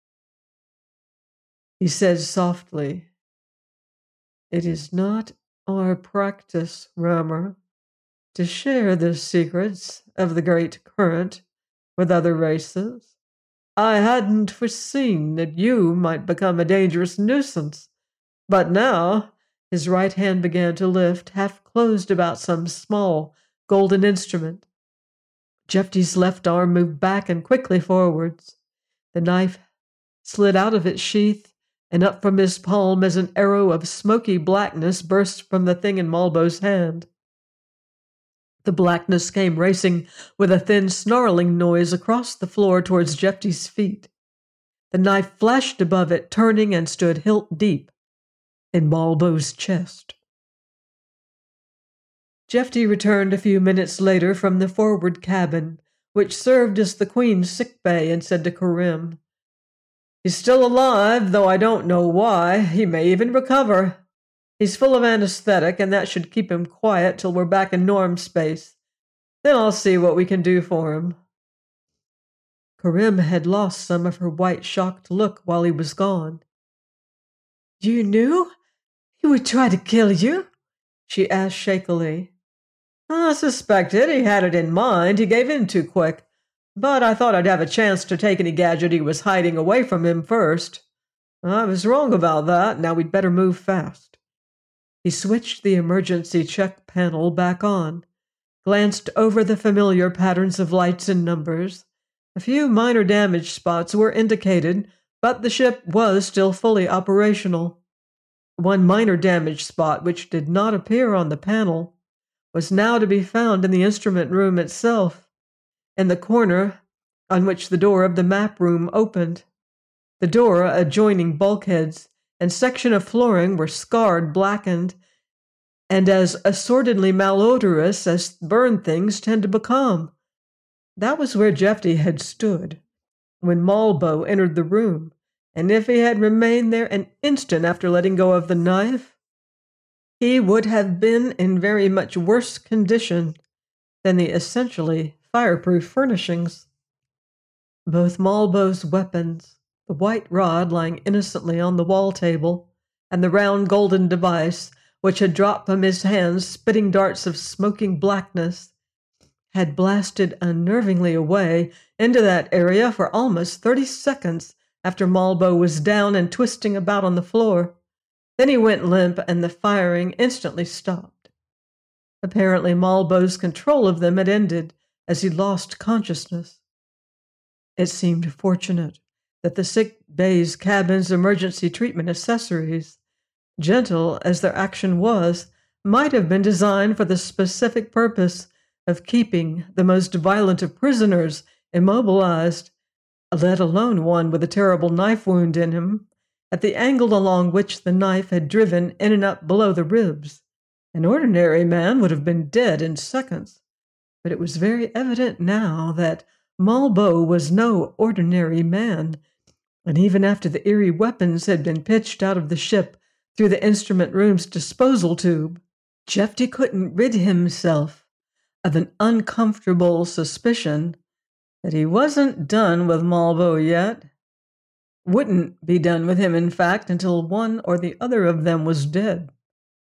He said softly, It is not our practice, Remmer, to share the secrets of the great current with other races. I hadn't foreseen that you might become a dangerous nuisance. But now, his right hand began to lift, half closed about some small golden instrument. Jeffy's left arm moved back and quickly forwards. The knife slid out of its sheath and up from his palm as an arrow of smoky blackness burst from the thing in Malbo's hand. The blackness came racing with a thin snarling noise across the floor towards Jeffy's feet. The knife flashed above it, turning, and stood hilt deep in Malbo's chest. Jeffy returned a few minutes later from the forward cabin which served as the Queen's sick bay, and said to Karim, "He's still alive, though I don't know why. He may even recover. He's full of anesthetic, and that should keep him quiet till we're back in norm space. Then I'll see what we can do for him." Karim had lost some of her white, shocked look while he was gone. "You knew he would try to kill you?" she asked shakily. "I suspected he had it in mind. He gave in too quick. But I thought I'd have a chance to take any gadget he was hiding away from him first. I was wrong about that. Now we'd better move fast." He switched the emergency check panel back on, glanced over the familiar patterns of lights and numbers. A few minor damage spots were indicated, but the ship was still fully operational. One minor damage spot, which did not appear on the panel, was now to be found in the instrument room itself, in the corner on which the door of the map room opened. The door adjoining bulkheads and section of flooring were scarred, blackened, and as assortedly malodorous as burned things tend to become. That was where Jefty had stood when Malbo entered the room, and if he had remained there an instant after letting go of the knife, he would have been in very much worse condition than the essentially fireproof furnishings. Both Malbo's weapons, the white rod lying innocently on the wall table, and the round golden device, which had dropped from his hands spitting darts of smoking blackness, had blasted unnervingly away into that area for almost thirty seconds after Malbo was down and twisting about on the floor. Then he went limp, and the firing instantly stopped. Apparently Malbo's control of them had ended as he lost consciousness. It seemed fortunate that the sick bay's cabin's emergency treatment accessories, gentle as their action was, might have been designed for the specific purpose of keeping the most violent of prisoners immobilized, let alone one with a terrible knife wound in him, at the angle along which the knife had driven in and up below the ribs. An ordinary man would have been dead in seconds, but it was very evident now that Malbo was no ordinary man, and even after the eerie weapons had been pitched out of the ship through the instrument room's disposal tube, Jefty couldn't rid himself of an uncomfortable suspicion that he wasn't done with Malbo yet. Wouldn't be done with him, in fact, until one or the other of them was dead.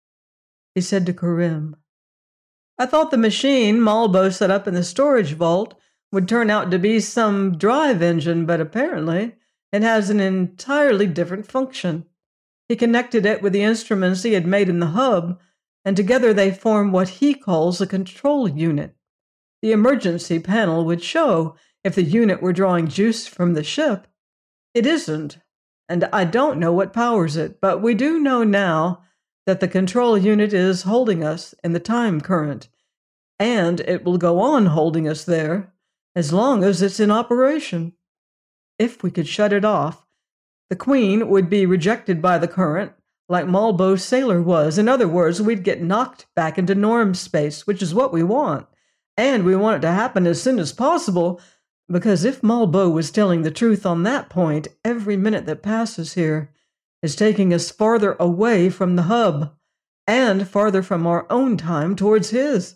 He said to Karim, "I thought the machine Malbo set up in the storage vault would turn out to be some drive engine, but apparently it has an entirely different function." He connected it with the instruments he had made in the hub, and together they form what he calls a control unit. The emergency panel would show if the unit were drawing juice from the ship. It isn't, and I don't know what powers it, but we do know now that the control unit is holding us in the time current, and it will go on holding us there as long as it's in operation. If we could shut it off, the Queen would be rejected by the current, like Malbo's sailor was. In other words, we'd get knocked back into norm space, which is what we want. And we want it to happen as soon as possible, because if Malbo was telling the truth on that point, every minute that passes here is taking us farther away from the hub, and farther from our own time towards his.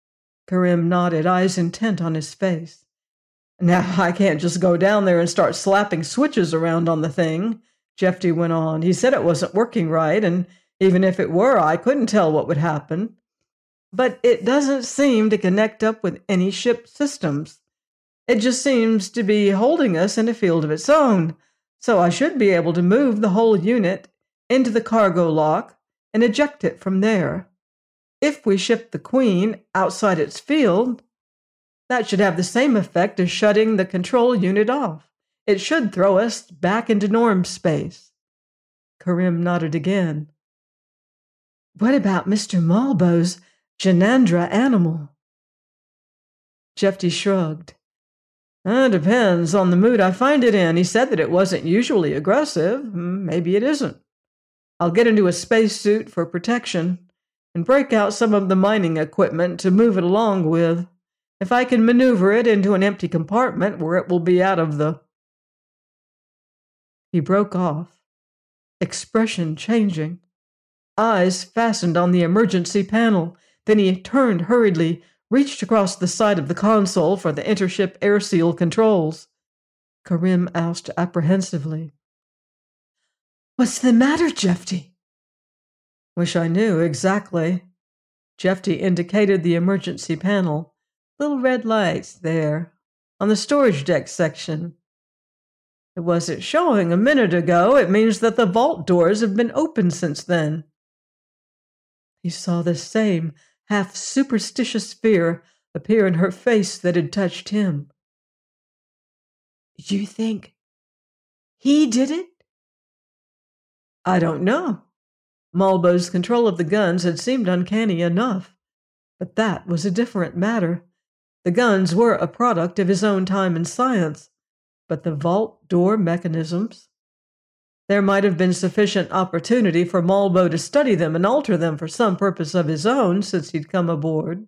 Karim nodded, eyes intent on his face. "Now, I can't just go down there and start slapping switches around on the thing," Jefty went on. "He said it wasn't working right, and even if it were, I couldn't tell what would happen. But it doesn't seem to connect up with any ship systems. It just seems to be holding us in a field of its own, so I should be able to move the whole unit into the cargo lock and eject it from there. If we shift the Queen outside its field, that should have the same effect as shutting the control unit off. It should throw us back into norm space." Karim nodded again. "What about Mister Malbo's Janandra animal?" Jefty shrugged. "It depends on the mood I find it in. He said that it wasn't usually aggressive. Maybe it isn't. I'll get into a spacesuit for protection and break out some of the mining equipment to move it along with. If I can maneuver it into an empty compartment where it will be out of the... He broke off, expression changing, eyes fastened on the emergency panel. Then he turned hurriedly, reached across the side of the console for the intership air seal controls. Karim asked apprehensively, "What's the matter, Jefty?" "Wish I knew exactly." Jefty indicated the emergency panel. Little red lights there, on the storage deck section. "It wasn't showing a minute ago. It means that the vault doors have been open since then." He saw the same half-superstitious fear appear in her face that had touched him. "You think he did it?" "I don't know." Malbo's control of the guns had seemed uncanny enough, but that was a different matter. The guns were a product of his own time and science, but the vault door mechanisms? There might have been sufficient opportunity for Malbo to study them and alter them for some purpose of his own since he'd come aboard.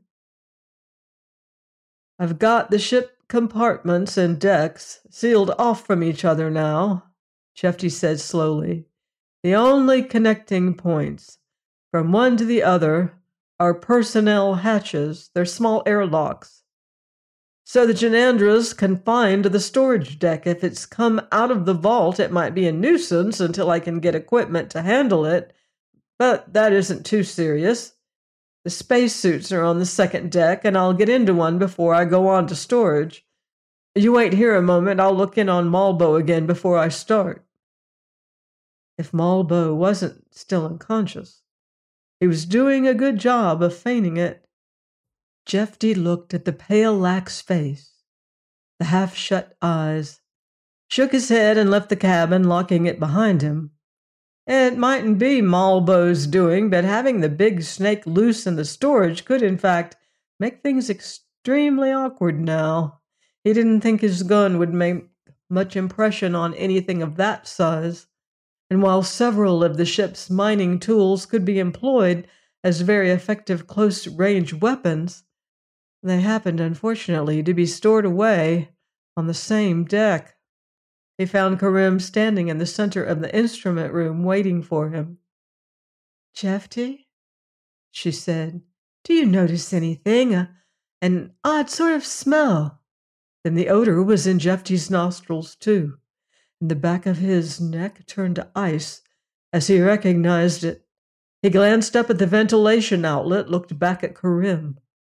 "I've got the ship compartments and decks sealed off from each other now," Jefty said slowly. "The only connecting points from one to the other are personnel hatches. They're small airlocks. So the Janandra's confined to the storage deck. If it's come out of the vault, it might be a nuisance until I can get equipment to handle it, but that isn't too serious. The spacesuits are on the second deck, and I'll get into one before I go on to storage. You wait here a moment. I'll look in on Malbo again before I start." If Malbo wasn't still unconscious, he was doing a good job of feigning it. Jefty looked at the pale, lax face, the half-shut eyes, shook his head and left the cabin, locking it behind him. It mightn't be Malbo's doing, but having the big snake loose in the storage could, in fact, make things extremely awkward now. He didn't think his gun would make much impression on anything of that size, and while several of the ship's mining tools could be employed as very effective close-range weapons, they happened, unfortunately, to be stored away on the same deck. He found Karim standing in the center of the instrument room waiting for him. "Jefty," she said, "do you notice anything? A, an odd sort of smell?" Then the odor was in Jefty's nostrils, too, and the back of his neck turned to ice as he recognized it. He glanced up at the ventilation outlet, looked back at Karim.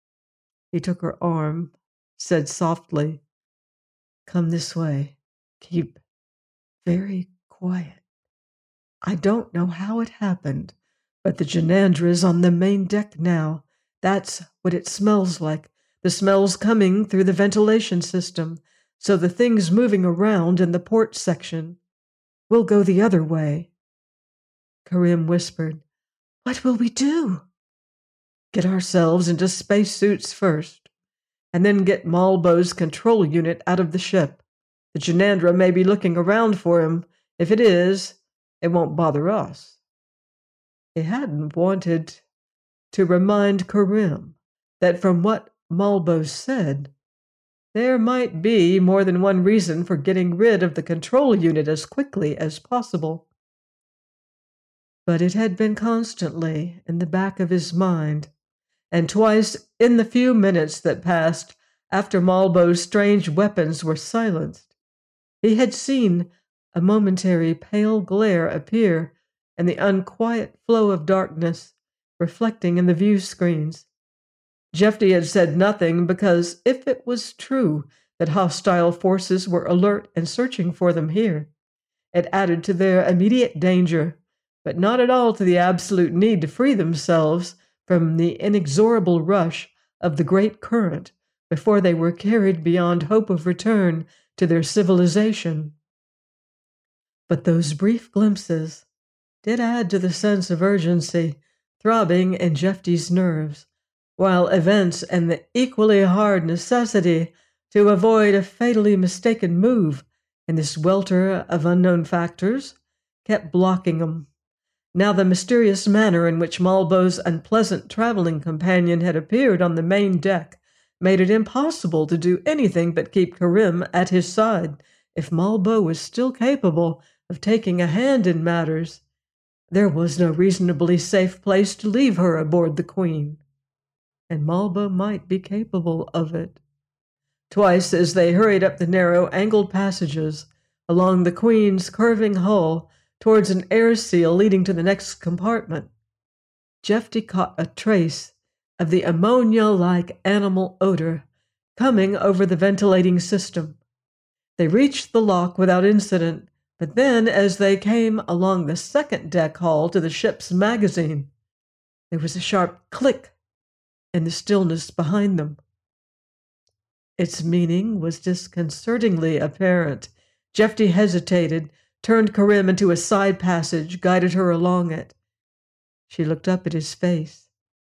He took her arm, said softly, "Come this way. Keep very quiet. I don't know how it happened, but the Janandra is on the main deck now. That's what it smells like. The smell's coming through the ventilation system, so the thing's moving around in the port section. We'll go the other way." Karim whispered, "What will we do?" "Get ourselves into spacesuits first, and then get Malbo's control unit out of the ship. The Janandra may be looking around for him. If it is, it won't bother us." He hadn't wanted to remind Karim that from what Malbo said, there might be more than one reason for getting rid of the control unit as quickly as possible. But it had been constantly in the back of his mind, and twice in the few minutes that passed after Malbo's strange weapons were silenced, he had seen a momentary pale glare appear in the unquiet flow of darkness, reflecting in the view screens. Jefty had said nothing because if it was true that hostile forces were alert and searching for them here, it added to their immediate danger, but not at all to the absolute need to free themselves from the inexorable rush of the great current before they were carried beyond hope of return to their civilization. But those brief glimpses did add to the sense of urgency throbbing in Jefty's nerves, while events and the equally hard necessity to avoid a fatally mistaken move in this welter of unknown factors kept blocking them. Now the mysterious manner in which Malbo's unpleasant traveling companion had appeared on the main deck made it impossible to do anything but keep Karim at his side if Malbo was still capable of taking a hand in matters. There was no reasonably safe place to leave her aboard the Queen, and Malbo might be capable of it. Twice, as they hurried up the narrow, angled passages along the Queen's curving hull towards an air seal leading to the next compartment, Jefty caught a trace of the ammonia-like animal odor coming over the ventilating system. They reached the lock without incident, but then, as they came along the second deck hall to the ship's magazine, there was a sharp click in the stillness behind them. Its meaning was disconcertingly apparent. Jefty hesitated, turned Karim into a side passage, guided her along it. She looked up at his face.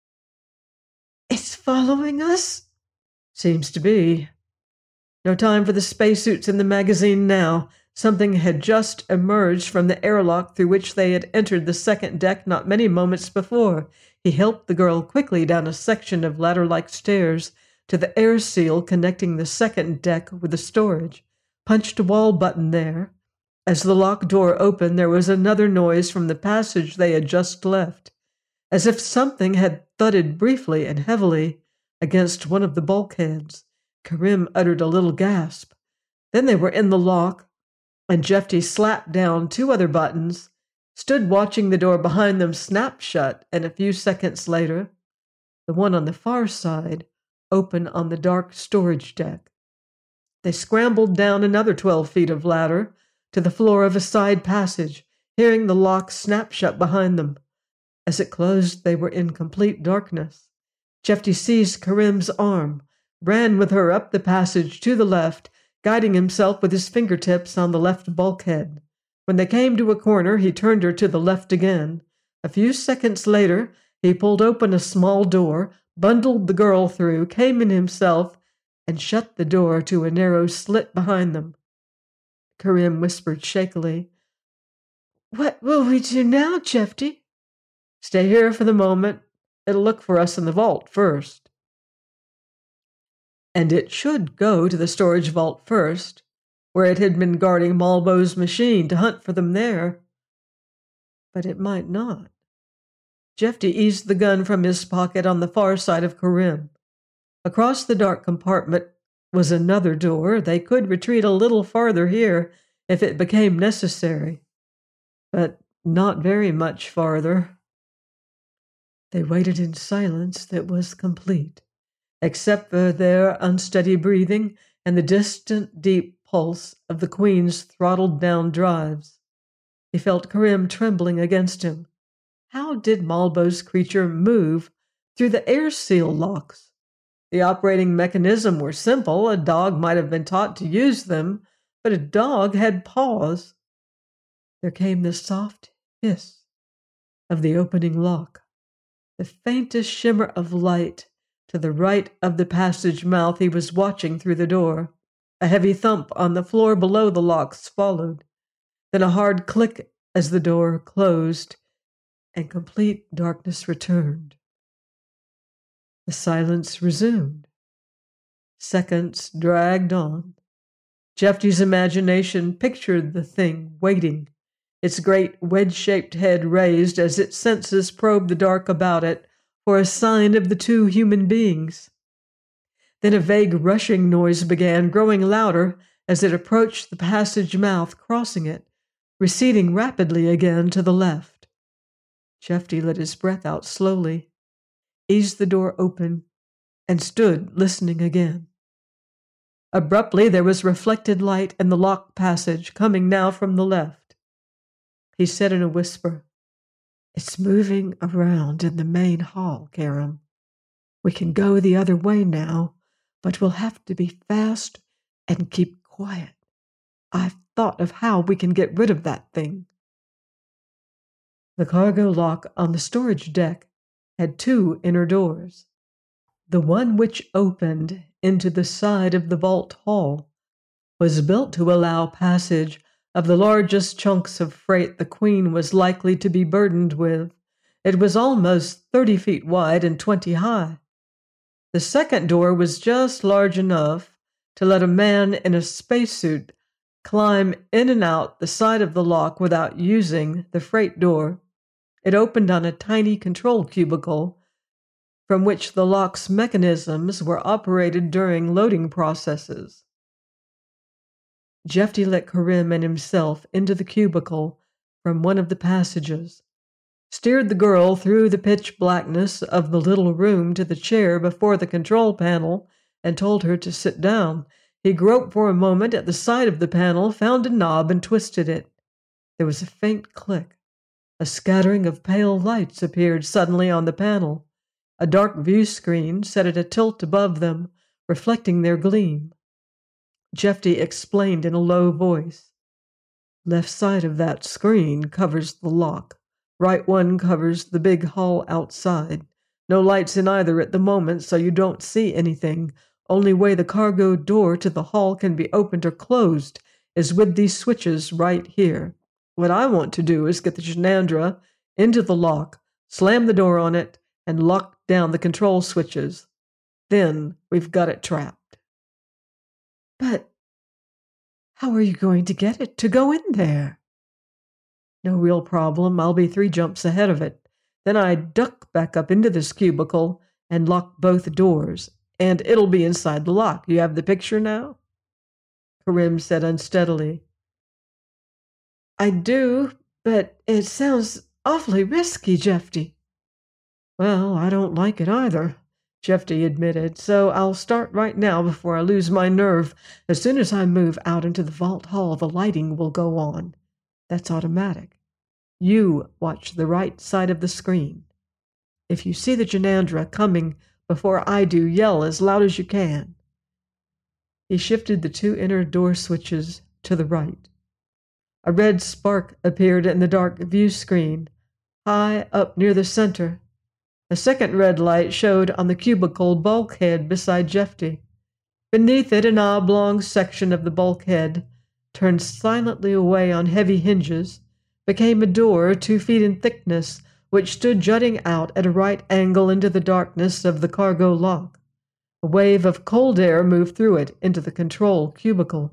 "It's following us?" "Seems to be." No time for the spacesuits in the magazine now. Something had just emerged from the airlock through which they had entered the second deck not many moments before. He helped the girl quickly down a section of ladder-like stairs to the air seal connecting the second deck with the storage, punched a wall button there. As the lock door opened, there was another noise from the passage they had just left, as if something had thudded briefly and heavily against one of the bulkheads. Karim uttered a little gasp. Then they were in the lock, and Jefty slapped down two other buttons, stood watching the door behind them snap shut, and a few seconds later, the one on the far side open on the dark storage deck. They scrambled down another twelve feet of ladder to the floor of a side passage, hearing the lock snap shut behind them. As it closed, they were in complete darkness. Jefty seized Karim's arm, ran with her up the passage to the left, guiding himself with his fingertips on the left bulkhead. When they came to a corner, he turned her to the left again. A few seconds later, he pulled open a small door, bundled the girl through, came in himself, and shut the door to a narrow slit behind them. Karim whispered shakily, "What will we do now, Jefty?" "Stay here for the moment. It'll look for us in the vault first." And it should go to the storage vault first, where it had been guarding Malbo's machine to hunt for them there. But it might not. Jefty eased the gun from his pocket on the far side of Karim. Across the dark compartment was another door. They could retreat a little farther here if it became necessary, but not very much farther. They waited in silence that was complete, except for their unsteady breathing and the distant, deep pulse of the Queen's throttled-down drives. He felt Karim trembling against him. How did Malbo's creature move through the air seal locks? The operating mechanism were simple. A dog might have been taught to use them, but a dog had paws. There came the soft hiss of the opening lock, the faintest shimmer of light to the right of the passage mouth he was watching through the door. A heavy thump on the floor below the locks followed, then a hard click as the door closed, and complete darkness returned. The silence resumed. Seconds dragged on. Jefty's imagination pictured the thing waiting, its great wedge-shaped head raised as its senses probed the dark about it for a sign of the two human beings. Then a vague rushing noise began, growing louder as it approached the passage mouth, crossing it, receding rapidly again to the left. Jefty let his breath out slowly, eased the door open, and stood listening again. Abruptly, there was reflected light in the locked passage, coming now from the left. He said in a whisper, "It's moving around in the main hall, Karim. We can go the other way now, but we'll have to be fast and keep quiet. I've thought of how we can get rid of that thing." The cargo lock on the storage deck had two inner doors. The one which opened into the side of the vault hall was built to allow passage of the largest chunks of freight the Queen was likely to be burdened with. It was almost thirty feet wide and twenty high. The second door was just large enough to let a man in a spacesuit climb in and out the side of the lock without using the freight door. It opened on a tiny control cubicle from which the lock's mechanisms were operated during loading processes. Jefty let Karim and himself into the cubicle from one of the passages, steered the girl through the pitch blackness of the little room to the chair before the control panel, and told her to sit down. He groped for a moment at the side of the panel, found a knob, and twisted it. There was a faint click. A scattering of pale lights appeared suddenly on the panel. A dark view screen set at a tilt above them, reflecting their gleam. Jefty explained in a low voice, "Left side of that screen covers the lock. Right one covers the big hall outside. No lights in either at the moment, so you don't see anything. Only way the cargo door to the hall can be opened or closed is with these switches right here. What I want to do is get the Shenandra into the lock, slam the door on it, and lock down the control switches. Then we've got it trapped." "But how are you going to get it to go in there?" "No real problem. I'll be three jumps ahead of it. Then I duck back up into this cubicle and lock both doors, and it'll be inside the lock. You have the picture now?" Karim said unsteadily, "I do, but it sounds awfully risky, Jefty." "Well, I don't like it either," Jefty admitted, "so I'll start right now before I lose my nerve. As soon as I move out into the vault hall, the lighting will go on. That's automatic. You watch the right side of the screen. If you see the Shenandra coming before I do, yell as loud as you can." He shifted the two inner door switches to the right. A red spark appeared in the dark view screen, high up near the center. A second red light showed on the cubicle bulkhead beside Jefty. Beneath it, an oblong section of the bulkhead turned silently away on heavy hinges, became a door two feet in thickness, which stood jutting out at a right angle into the darkness of the cargo lock. A wave of cold air moved through it into the control cubicle.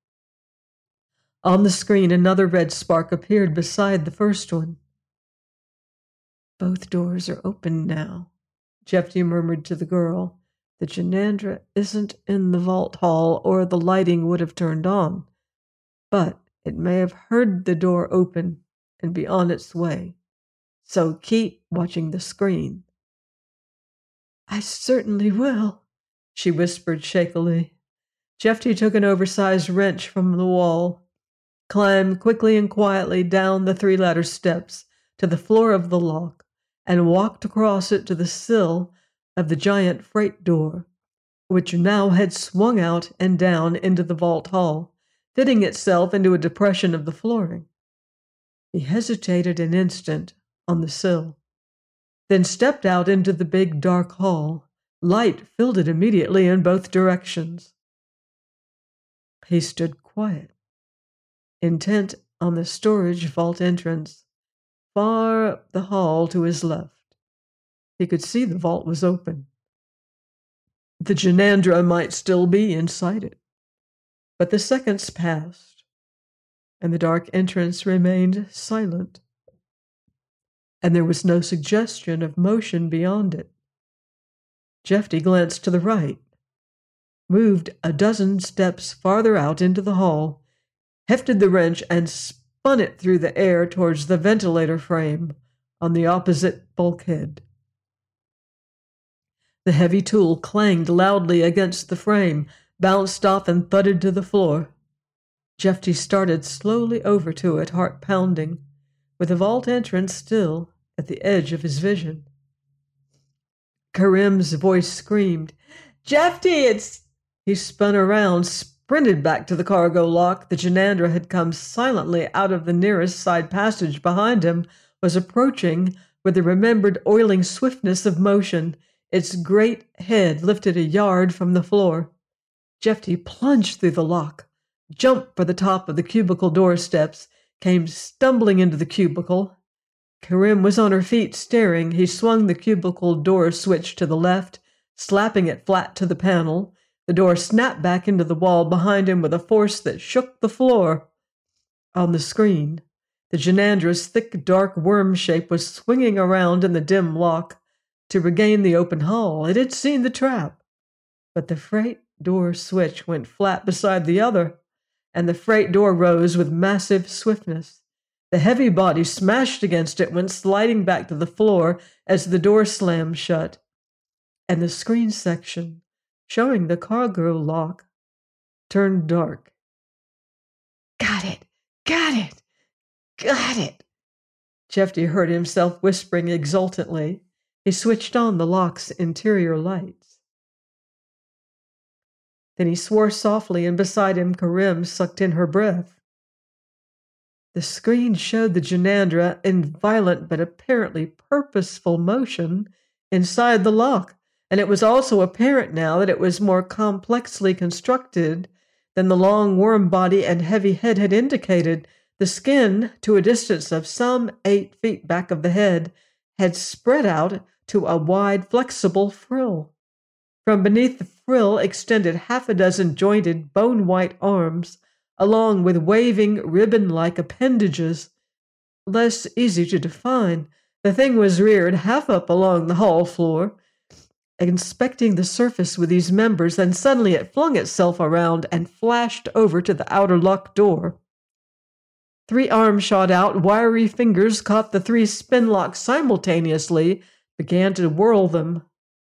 On the screen, another red spark appeared beside the first one. "Both doors are open now," Jefty murmured to the girl. "The Shenandra isn't in the vault hall, or the lighting would have turned on. But it may have heard the door open and be on its way. So keep watching the screen." "I certainly will," she whispered shakily. Jefty took an oversized wrench from the wall, climbed quickly and quietly down the three ladder steps to the floor of the lock, and walked across it to the sill of the giant freight door, which now had swung out and down into the vault hall, fitting itself into a depression of the flooring. He hesitated an instant on the sill, then stepped out into the big dark hall. Light filled it immediately in both directions. He stood quiet, intent on the storage vault entrance, far up the hall to his left. He could see the vault was open. The Shenandra might still be inside it. But the seconds passed, and the dark entrance remained silent, and there was no suggestion of motion beyond it. Jefty glanced to the right, moved a dozen steps farther out into the hall, hefted the wrench, and spun it through the air towards the ventilator frame on the opposite bulkhead. The heavy tool clanged loudly against the frame, bounced off, and thudded to the floor. Jefty started slowly over to it, heart pounding, with the vault entrance still at the edge of his vision. Karim's voice screamed, "Jefty, it's—" He spun around, sprinted back to the cargo lock. The Shenandra had come silently out of the nearest side passage behind him, was approaching with the remembered oiling swiftness of motion, its great head lifted a yard from the floor. Jefty plunged through the lock, jumped for the top of the cubicle doorsteps, came stumbling into the cubicle. Karim was on her feet, staring. He swung the cubicle door switch to the left, Slapping it flat to the panel, the door snapped back into the wall behind him with a force that shook the floor. On the screen, the Genandra's thick, dark worm shape was swinging around in the dim lock to regain the open hull. It had seen the trap. But the freight door switch went flat beside the other, and the freight door rose with massive swiftness. The heavy body smashed against it, went sliding back to the floor as the door slammed shut, and the screen section, showing the cargo lock, turned dark. "Got it! Got it! Got it!" Jeffy heard himself whispering exultantly. He switched on the lock's interior lights. Then he swore softly, and beside him Karim sucked in her breath. The screen showed the Genandra in violent but apparently purposeful motion inside the lock, and it was also apparent now that it was more complexly constructed than the long worm body and heavy head had indicated. The skin, to a distance of some eight feet back of the head, had spread out to a wide, flexible frill. From beneath the frill extended half a dozen jointed, bone-white arms, along with waving, ribbon-like appendages. Less easy to define, the thing was reared half up along the hall floor, inspecting the surface with these members, then suddenly it flung itself around and flashed over to the outer lock door. Three arms shot out, wiry fingers caught the three spin locks simultaneously, began to whirl them.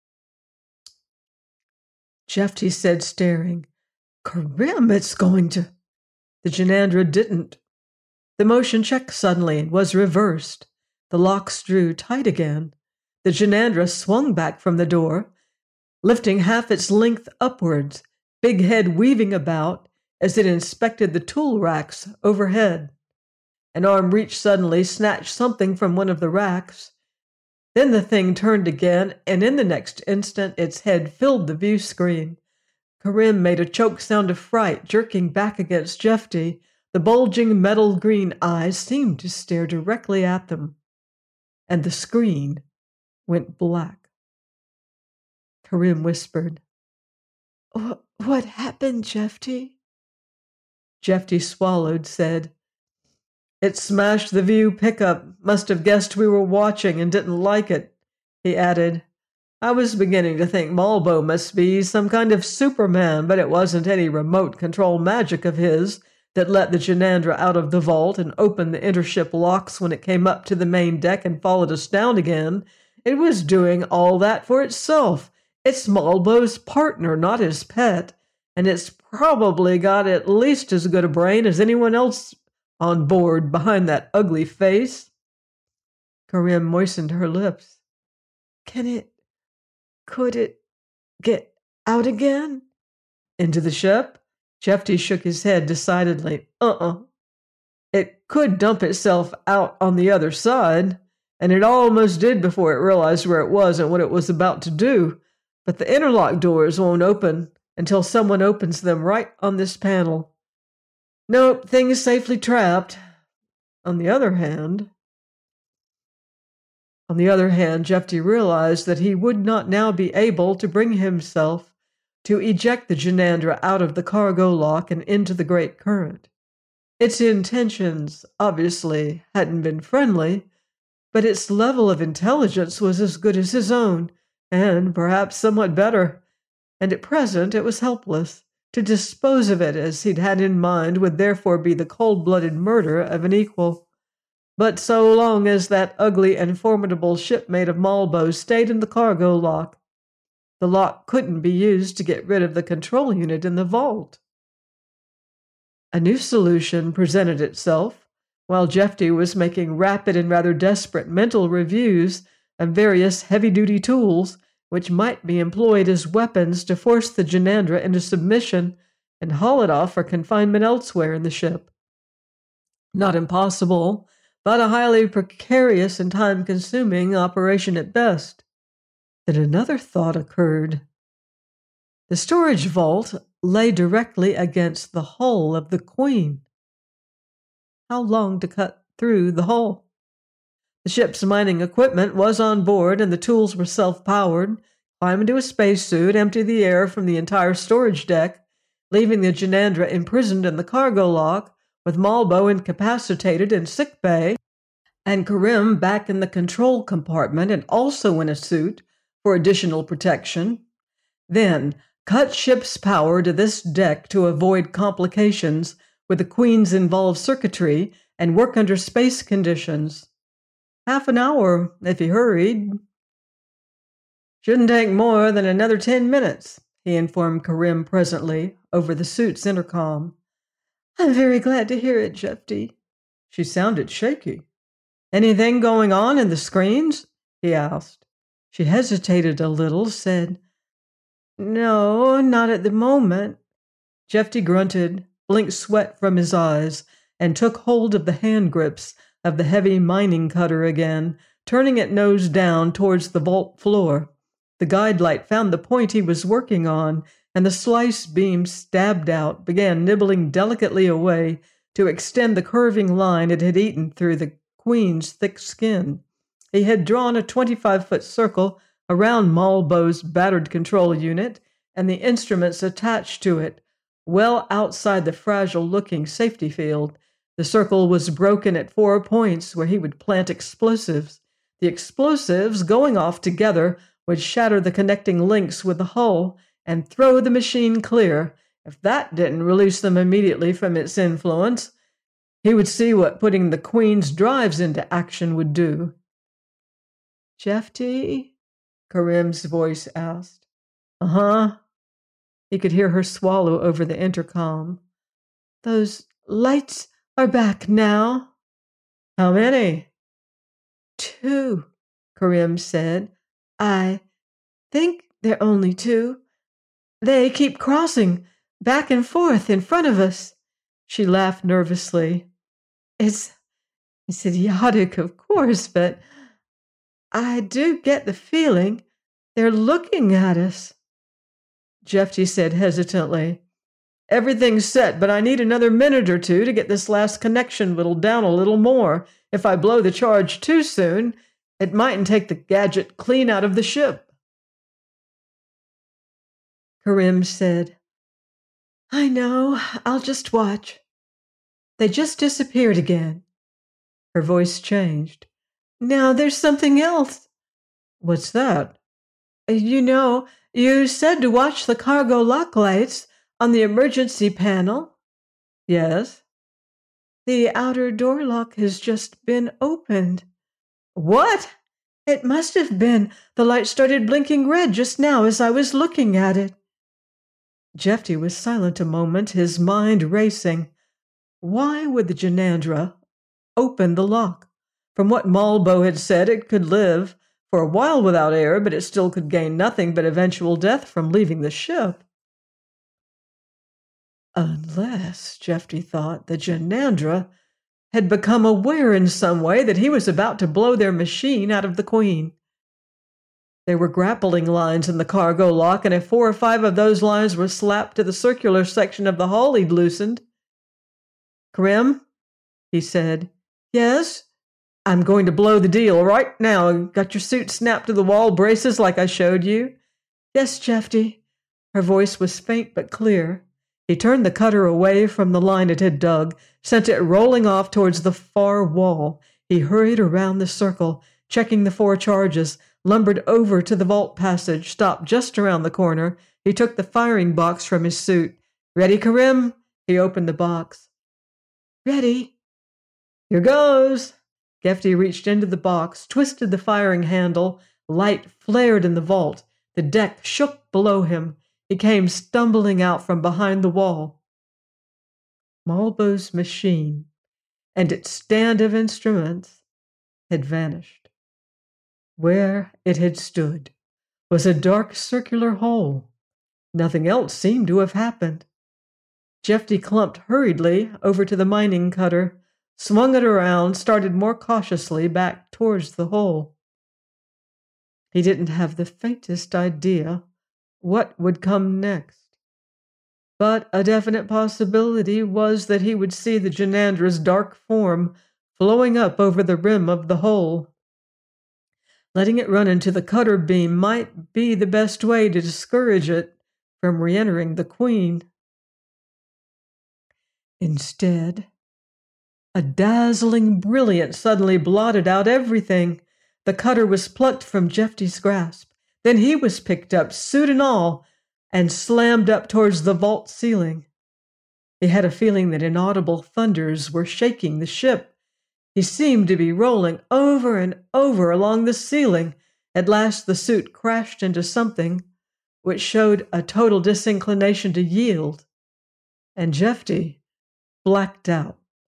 Jeffy said, staring, "Karim, it's going to—" The Genandra didn't. The motion checked suddenly and was reversed. The locks drew tight again. The Genandra swung back from the door, lifting half its length upwards, big head weaving about as it inspected the tool racks overhead. An arm reached suddenly, snatched something from one of the racks. Then the thing turned again, and in the next instant its head filled the view screen. Karim made a choked sound of fright, jerking back against Jeffy. The bulging metal green eyes seemed to stare directly at them, and the screen went black. Karim whispered, "What happened, Jeffy?" Jeffy swallowed, said, "It smashed the view pickup. Must have guessed we were watching and didn't like it." He added, "I was beginning to think Malbo must be some kind of Superman, but it wasn't any remote control magic of his that let the Genandra out of the vault and opened the intership locks when it came up to the main deck and followed us down again. It was doing all that for itself. It's Malbo's partner, not his pet, and it's probably got at least as good a brain as anyone else on board behind that ugly face." Karim moistened her lips. "Can it, could it get out again?" "Into the ship?" Jeffy shook his head decidedly. Uh-uh. "It could dump itself out on the other side, and it almost did before it realized where it was and what it was about to do. But the interlock doors won't open until someone opens them right on this panel. Nope, thing is safely trapped. On the other hand... On the other hand, Jeffy realized that he would not now be able to bring himself to eject the Genandra out of the cargo lock and into the great current. Its intentions, obviously, hadn't been friendly, but its level of intelligence was as good as his own, and perhaps somewhat better, and at present it was helpless. To dispose of it as he'd had in mind would therefore be the cold-blooded murder of an equal. But so long as that ugly and formidable shipmate of Malbo stayed in the cargo lock, the lock couldn't be used to get rid of the control unit in the vault. A new solution presented itself while Jeffy was making rapid and rather desperate mental reviews of various heavy-duty tools which might be employed as weapons to force the Genandra into submission and haul it off for confinement elsewhere in the ship. Not impossible, but a highly precarious and time-consuming operation at best. Then another thought occurred. The storage vault lay directly against the hull of the Queen. How long to cut through the hull? The ship's mining equipment was on board and the tools were self-powered. climb into a spacesuit, empty the air from the entire storage deck, leaving the Janandra imprisoned in the cargo lock, with Malbo incapacitated in sick bay, and Karim back in the control compartment and also in a suit for additional protection. Then, cut ship's power to this deck to avoid complications with the Queen's involved circuitry and work under space conditions. Half an hour, if he hurried. Shouldn't take more than another ten minutes, he informed Karim presently over the suit's intercom. I'm very glad to hear it, Jefty. She sounded shaky. Anything going on in the screens? He asked. She hesitated a little, said, No, not at the moment. Jefty grunted, blinked sweat from his eyes, and took hold of the hand grips of the heavy mining cutter again, turning it nose down towards the vault floor. The guide light found the point he was working on, and the slice beam stabbed out, began nibbling delicately away to extend the curving line it had eaten through the Queen's thick skin. He had drawn a twenty-five-foot circle around Malbo's battered control unit and the instruments attached to it, well outside the fragile-looking safety field. The circle was broken at four points where he would plant explosives. The explosives, going off together, would shatter the connecting links with the hull and throw the machine clear. If that didn't release them immediately from its influence, he would see what putting the Queen's drives into action would do. Jefty? Karim's voice asked. Uh-huh. He could hear her swallow over the intercom. Those lights are back now. How many? Two, Karim said. I think they're only two. They keep crossing back and forth in front of us. She laughed nervously. It's, it's idiotic, of course, but I do get the feeling they're looking at us. Jefty said hesitantly, Everything's set, but I need another minute or two to get this last connection whittled down a little more. If I blow the charge too soon, it mightn't take the gadget clean out of the ship. Karim said, I know. I'll just watch. They just disappeared again. Her voice changed. Now there's something else. What's that? You know, you said to watch the cargo lock lights on the emergency panel. Yes. The outer door lock has just been opened. What? It must have been. The light started blinking red just now as I was looking at it. Jefty was silent a moment, his mind racing. Why would the Janandra open the lock? From what Malbo had said, it could live for a while without air, but it still could gain nothing but eventual death from leaving the ship. Unless, Jefty thought, the Janandra had become aware in some way that he was about to blow their machine out of the Queen. There were grappling lines in the cargo lock, and if four or five of those lines were slapped to the circular section of the hull he'd loosened. Karim, he said. Yes? I'm going to blow the deal right now. Got your suit snapped to the wall braces like I showed you? Yes, Jefty. Her voice was faint but clear. He turned the cutter away from the line it had dug, sent it rolling off towards the far wall. He hurried around the circle, checking the four charges, lumbered over to the vault passage, stopped just around the corner. He took the firing box from his suit. Ready, Karim? He opened the box. Ready. Here goes. Jefty reached into the box, twisted the firing handle. Light flared in the vault. The deck shook below him. He came stumbling out from behind the wall. Malbo's machine and its stand of instruments had vanished. Where it had stood was a dark circular hole. Nothing else seemed to have happened. Jefty clumped hurriedly over to the mining cutter, swung it around, started more cautiously back towards the hole. He didn't have the faintest idea what would come next. But a definite possibility was that he would see the Janandra's dark form flowing up over the rim of the hole. Letting it run into the cutter beam might be the best way to discourage it from re-entering the Queen. Instead, a dazzling brilliance suddenly blotted out everything. The cutter was plucked from Jefty's grasp. Then he was picked up, suit and all, and slammed up towards the vault ceiling. He had a feeling that inaudible thunders were shaking the ship. He seemed to be rolling over and over along the ceiling. At last the suit crashed into something which showed a total disinclination to yield, and Jefty blacked out.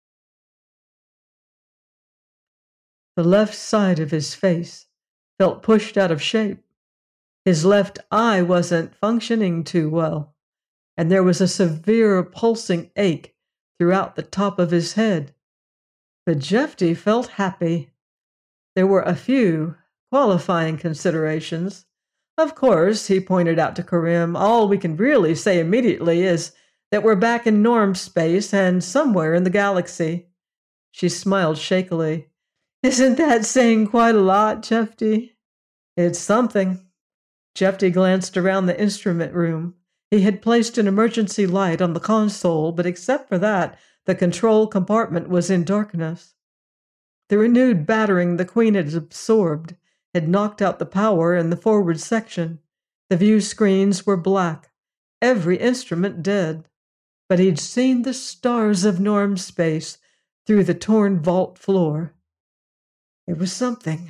The left side of his face felt pushed out of shape. His left eye wasn't functioning too well, and there was a severe pulsing ache throughout the top of his head. But Jefty felt happy. There were a few qualifying considerations. Of course, he pointed out to Karim, all we can really say immediately is that we're back in norm space and somewhere in the galaxy. She smiled shakily. Isn't that saying quite a lot, Jefty? It's something. Jefty glanced around the instrument room. He had placed an emergency light on the console, but except for that, the control compartment was in darkness. The renewed battering the Queen had absorbed had knocked out the power in the forward section. The view screens were black, every instrument dead. But he'd seen the stars of norm space through the torn vault floor. It was something.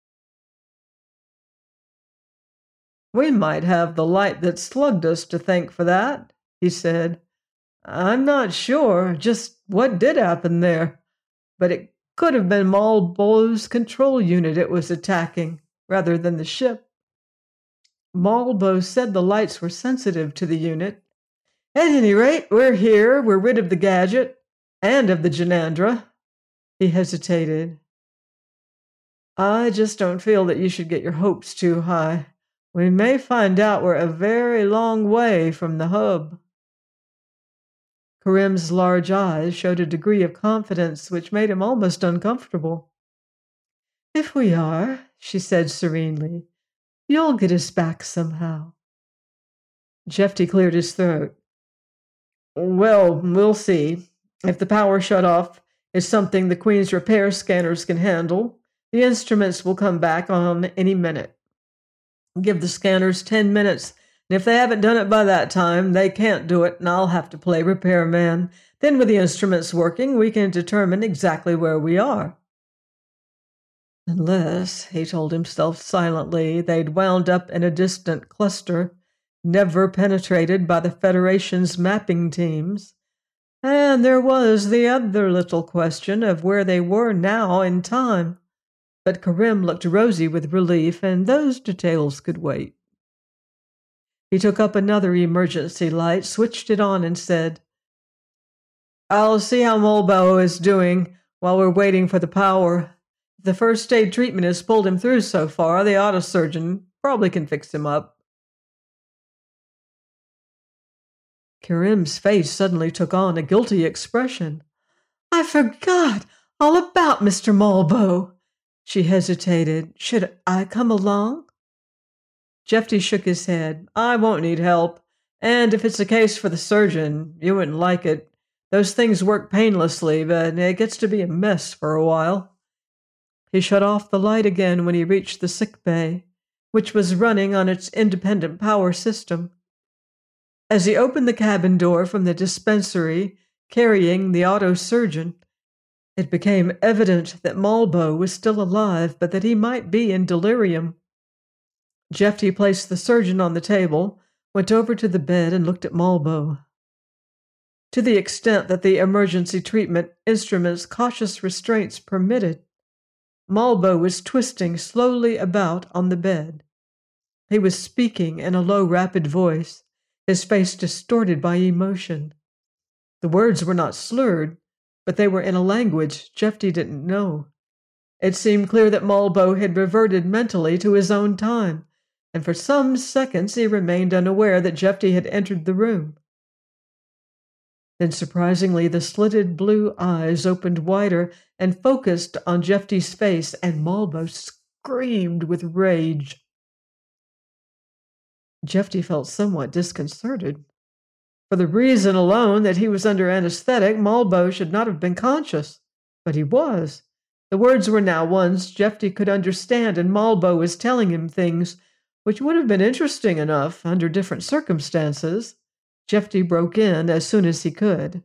We might have the light that slugged us to thank for that, he said. I'm not sure just what did happen there, but it could have been Malbo's control unit it was attacking, rather than the ship. Malbo said the lights were sensitive to the unit. At any rate, we're here, we're rid of the gadget, and of the Janandra. He hesitated. I just don't feel that you should get your hopes too high. We may find out we're a very long way from the hub. Karim's large eyes showed a degree of confidence which made him almost uncomfortable. If we are, she said serenely, you'll get us back somehow. Jefty cleared his throat. Well, we'll see. If the power shut-off is something the Queen's repair scanners can handle, the instruments will come back on any minute. Give the scanners ten minutes, and if they haven't done it by that time, they can't do it, and I'll have to play repairman. Then with the instruments working, we can determine exactly where we are. Unless, he told himself silently, they'd wound up in a distant cluster, never penetrated by the Federation's mapping teams. And there was the other little question of where they were now in time. But Karim looked rosy with relief, and those details could wait. He took up another emergency light, switched it on, and said, I'll see how Malbo is doing while we're waiting for the power. If the first aid treatment has pulled him through so far, the autosurgeon probably can fix him up. Karim's face suddenly took on a guilty expression. I forgot all about Mister Malbo. She hesitated. Should I come along? Jefty shook his head. I won't need help. And if it's a case for the surgeon, you wouldn't like it. Those things work painlessly, but it gets to be a mess for a while. He shut off the light again when he reached the sick bay, which was running on its independent power system. As he opened the cabin door from the dispensary, carrying the auto-surgeon, it became evident that Malbo was still alive, but that he might be in delirium. Jefty placed the surgeon on the table, went over to the bed, and looked at Malbo. To the extent that the emergency treatment instrument's cautious restraints permitted, Malbo was twisting slowly about on the bed. He was speaking in a low, rapid voice, his face distorted by emotion. The words were not slurred, but they were in a language Jefty didn't know. It seemed clear that Malbo had reverted mentally to his own time, and for some seconds he remained unaware that Jefty had entered the room. Then surprisingly the slitted blue eyes opened wider and focused on Jefty's face, and Malbo screamed with rage. Jeffy felt somewhat disconcerted. For the reason alone that he was under anesthetic, Malbo should not have been conscious. But he was. The words were now ones Jeffy could understand, and Malbo was telling him things which would have been interesting enough under different circumstances. Jeffy broke in as soon as he could.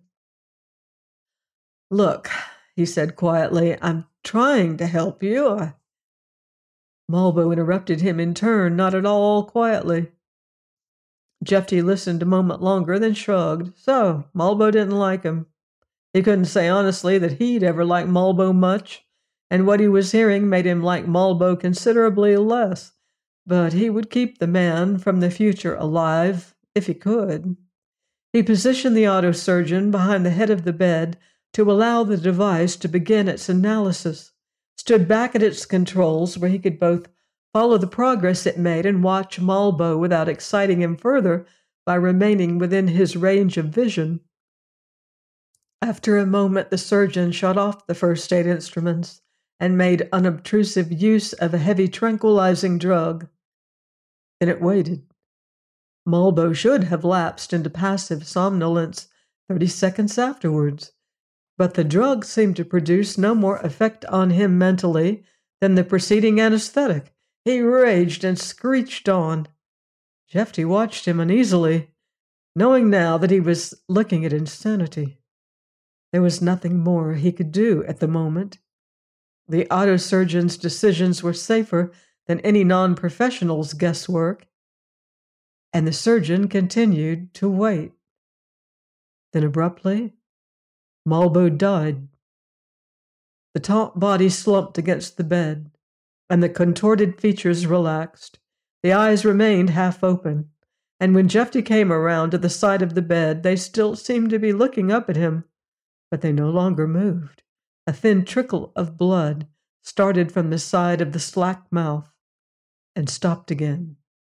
"Look," he said quietly, "I'm trying to help you." I... Malbo interrupted him in turn, not at all quietly. Jeffy listened a moment longer, then shrugged. So, Malbo didn't like him. He couldn't say honestly that he'd ever liked Malbo much, and what he was hearing made him like Malbo considerably less. But he would keep the man from the future alive, if he could. He positioned the autosurgeon behind the head of the bed to allow the device to begin its analysis, stood back at its controls where he could both follow the progress it made and watch Malbo without exciting him further by remaining within his range of vision. After a moment, the surgeon shut off the first aid instruments and made unobtrusive use of a heavy tranquilizing drug. Then it waited. Malbo should have lapsed into passive somnolence thirty seconds afterwards, but the drug seemed to produce no more effect on him mentally than the preceding anesthetic. He raged and screeched on. Jeffy watched him uneasily, knowing now that he was looking at insanity. There was nothing more he could do at the moment. The autosurgeon's decisions were safer than any non-professional's guesswork, and the surgeon continued to wait. Then abruptly, Malbo died. The taut body slumped against the bed, and the contorted features relaxed. The eyes remained half open, and when Jeffy came around to the side of the bed, they still seemed to be looking up at him, but they no longer moved. A thin trickle of blood started from the side of the slack mouth and stopped again.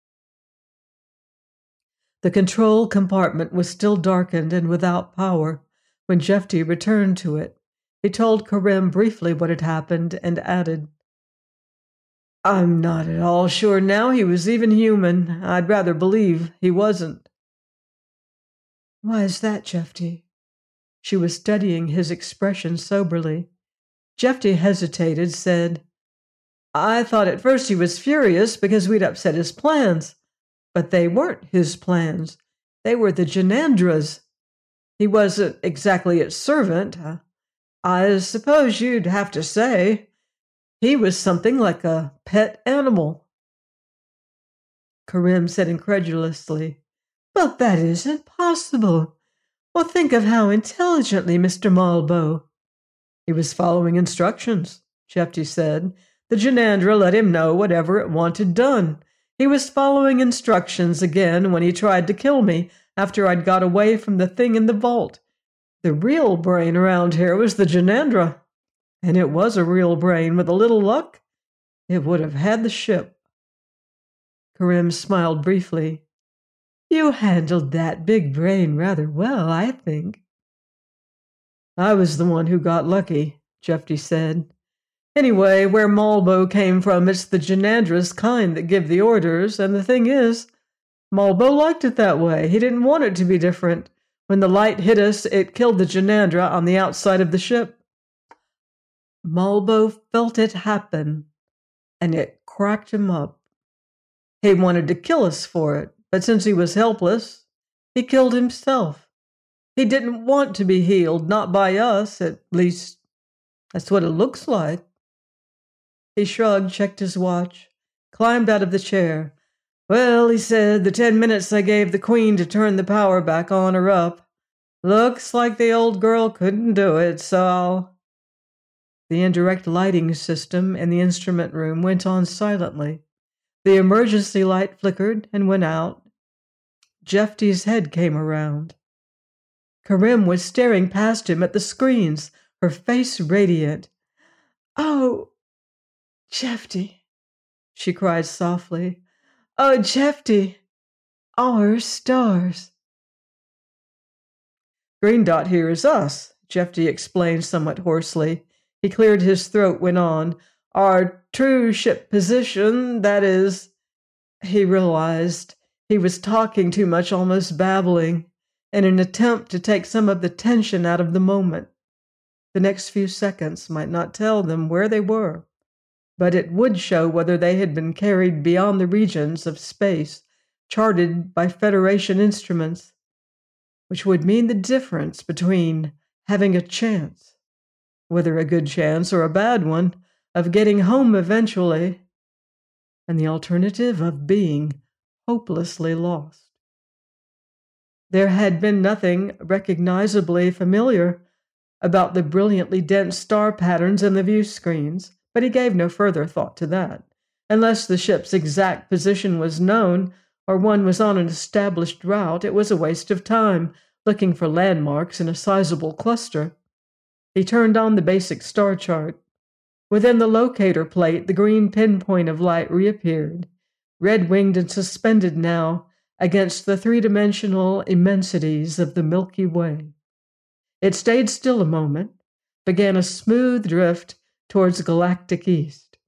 The control compartment was still darkened and without power when Jeffy returned to it. He told Karim briefly what had happened and added, "I'm not at all sure now he was even human. I'd rather believe he wasn't." "Why is that, Jeffy?" She was studying his expression soberly. Jeffy hesitated, said, "I thought at first he was furious because we'd upset his plans. But they weren't his plans. They were the Genandra's. He wasn't exactly its servant. I suppose you'd have to say he was something like a pet animal." Karim said incredulously, "But that isn't possible. Well, think of how intelligently Mister Malbo." "He was following instructions," Jeffy said. "The Genandra let him know whatever it wanted done. He was following instructions again when he tried to kill me after I'd got away from the thing in the vault. The real brain around here was the Genandra, and it was a real brain. With a little luck, it would have had the ship." Karim smiled briefly. "You handled that big brain rather well, I think." "I was the one who got lucky," Jeffy said. "Anyway, where Malbo came from, it's the Genandra's kind that give the orders, and the thing is, Malbo liked it that way. He didn't want it to be different. When the light hit us, it killed the Genandra on the outside of the ship. Malbo felt it happen, and it cracked him up. He wanted to kill us for it, but since he was helpless, he killed himself. He didn't want to be healed, not by us, at least that's what it looks like." He shrugged, checked his watch, climbed out of the chair. "Well," he said, "the ten minutes I gave the Queen to turn the power back on are up. Looks like the old girl couldn't do it, so I'll—" The indirect lighting system in the instrument room went on silently. The emergency light flickered and went out. Jeffy's head came around. Karim was staring past him at the screens, her face radiant. "Oh, Jeffy," she cried softly. "Oh, Jeffy, our stars." "Green dot here is us," Jeffy explained somewhat hoarsely. He cleared his throat, went on. Our true ship position, that is—" He realized he was talking too much, almost babbling, in an attempt to take some of the tension out of the moment. The next few seconds might not tell them where they were, but it would show whether they had been carried beyond the regions of space charted by Federation instruments, which would mean the difference between having a chance, whether a good chance or a bad one, of getting home eventually, and the alternative of being hopelessly lost. There had been nothing recognizably familiar about the brilliantly dense star patterns in the view screens, but he gave no further thought to that. Unless the ship's exact position was known, or one was on an established route, it was a waste of time looking for landmarks in a sizable cluster. He turned on the basic star chart. Within the locator plate, the green pinpoint of light reappeared, red-winged and suspended now against the three-dimensional immensities of the Milky Way. It stayed still a moment, began a smooth drift towards galactic east.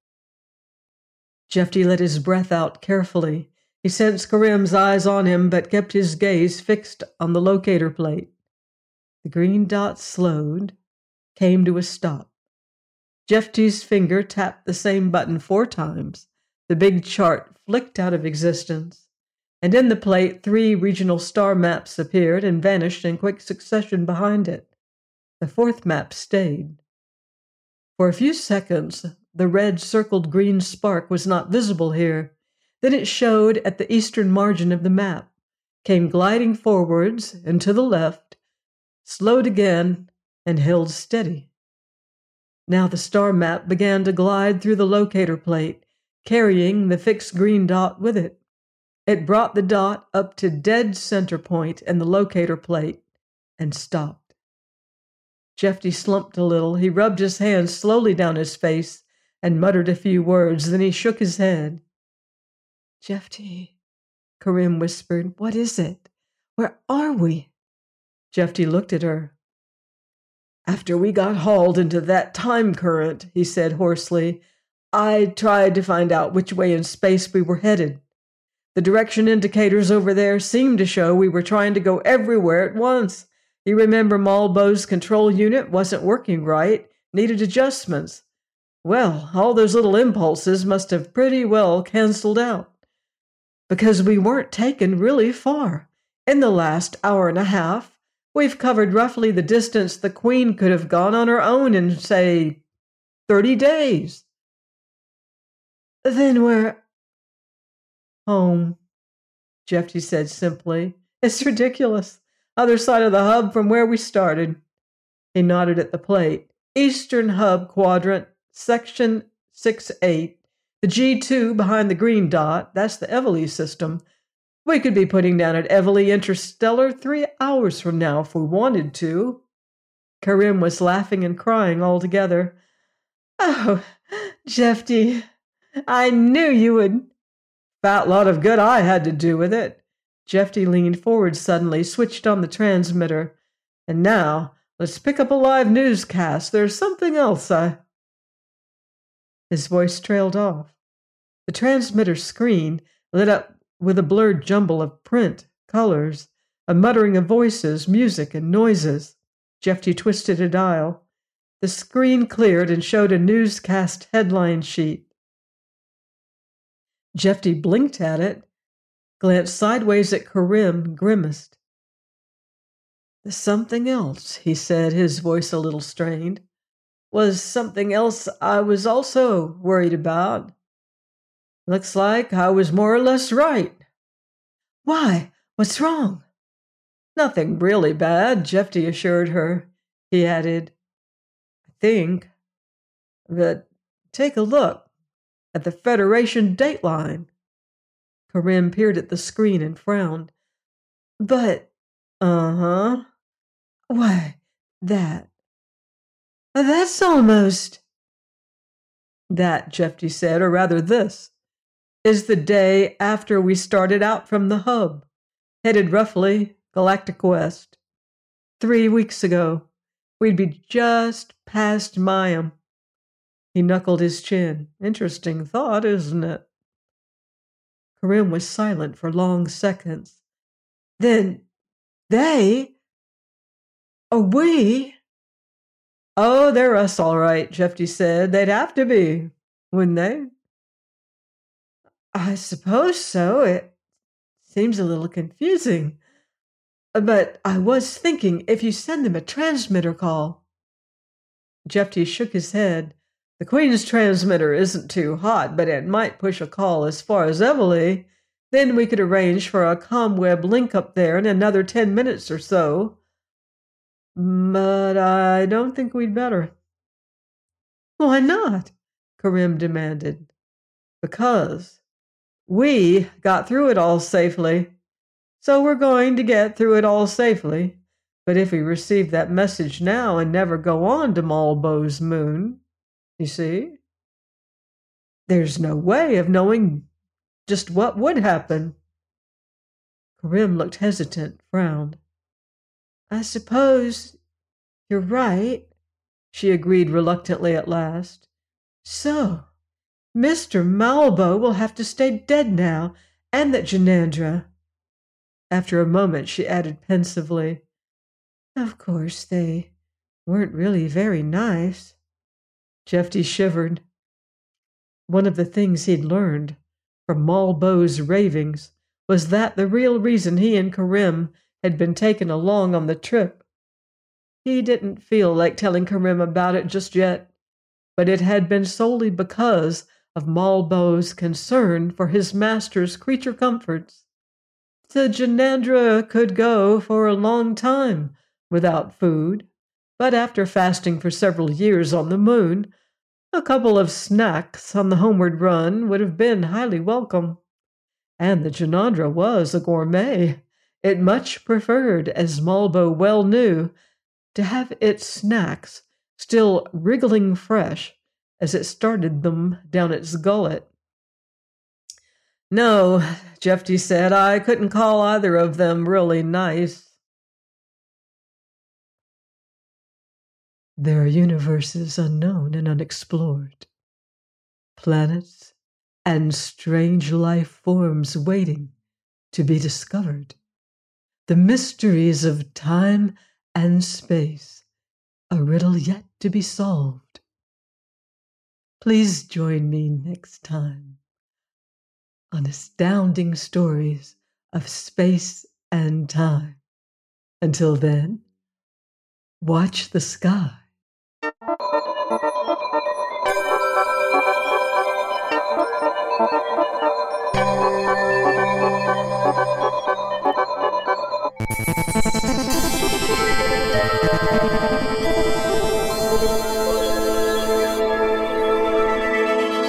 Jefty let his breath out carefully. He sensed Karim's eyes on him, but kept his gaze fixed on the locator plate. The green dot slowed, came to a stop. Jefty's finger tapped the same button four times. The big chart flicked out of existence, and in the plate three regional star maps appeared and vanished in quick succession behind it. The fourth map stayed. For a few seconds, the red circled green spark was not visible here. Then it showed at the eastern margin of the map, came gliding forwards and to the left, slowed again, and held steady. Now the star map began to glide through the locator plate, carrying the fixed green dot with it. It brought the dot up to dead center point in the locator plate and stopped. Jefty slumped a little. He rubbed his hands slowly down his face and muttered a few words. Then he shook his head. "Jefty," Karim whispered, "what is it? Where are we?" Jefty looked at her. "After we got hauled into that time current," he said hoarsely, "I tried to find out which way in space we were headed. The direction indicators over there seemed to show we were trying to go everywhere at once. You remember Malbo's control unit wasn't working right, needed adjustments. Well, all those little impulses must have pretty well canceled out. Because we weren't taken really far. In the last hour and a half, we've covered roughly the distance the Queen could have gone on her own in, say, thirty days. Then we're home, Jefty said simply. It's ridiculous. Other side of the hub from where we started. He nodded at the plate. Eastern hub quadrant, section six eight. The G two behind the green dot, that's the Evely system. We could be putting down at Evely Interstellar three hours from now if we wanted to. Karim was laughing and crying all together. Oh, Jefty, I knew you would. Fat lot of good I had to do with it. Jefty leaned forward suddenly, switched on the transmitter. And now, let's pick up a live newscast. There's something else I... His voice trailed off. The transmitter screen lit up with a blurred jumble of print, colors, a muttering of voices, music, and noises. Jefty twisted a dial. The screen cleared and showed a newscast headline sheet. Jefty blinked at it, glanced sideways at Karim, grimaced. "There's something else," he said, his voice a little strained. "Was something else I was also worried about. Looks like I was more or less right." "Why? What's wrong?" "Nothing really bad," Jefty assured her. He added, "I think that take a look at the Federation dateline." Karim peered at the screen and frowned. "But, uh-huh. Why, that... that's almost..." "That," Jefty said, "or rather this, is the day after we started out from the hub, headed roughly galactic west. Three weeks ago, we'd be just past Mayim." He knuckled his chin. Interesting thought, isn't it? Karim was silent for long seconds. Then they? Are we? Oh, they're us all right, Jefty said. They'd have to be, wouldn't they? I suppose so. It seems a little confusing. But I was thinking, if you send them a transmitter call. Jefty shook his head. The Queen's transmitter isn't too hot, but it might push a call as far as Evely. Then we could arrange for a ComWeb link up there in another ten minutes or so. But I don't think we'd better. Why not? Karim demanded. Because we got through it all safely. So we're going to get through it all safely. But if we receive that message now and never go on to Malbo's moon, you see, there's no way of knowing just what would happen. Karim looked hesitant, frowned. I suppose you're right, she agreed reluctantly at last. So, Mister Malbo will have to stay dead now, and that Janandra. After a moment, she added pensively, Of course, they weren't really very nice. Jefty shivered. One of the things he'd learned from Malbo's ravings was that the real reason he and Karim had been taken along on the trip. He didn't feel like telling Karim about it just yet, but it had been solely because of Malbo's concern for his master's creature comforts. The Janandra could go for a long time without food, but after fasting for several years on the moon, a couple of snacks on the homeward run would have been highly welcome. And the Janandra was a gourmet. It much preferred, as Malbo well knew, to have its snacks still wriggling fresh as it started them down its gullet. No, Jefty said, I couldn't call either of them really nice. There are universes unknown and unexplored, planets and strange life forms waiting to be discovered. The mysteries of time and space, a riddle yet to be solved. Please join me next time on Astounding Stories of Space and Time. Until then, watch the sky.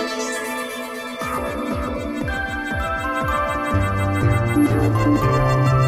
Thank you.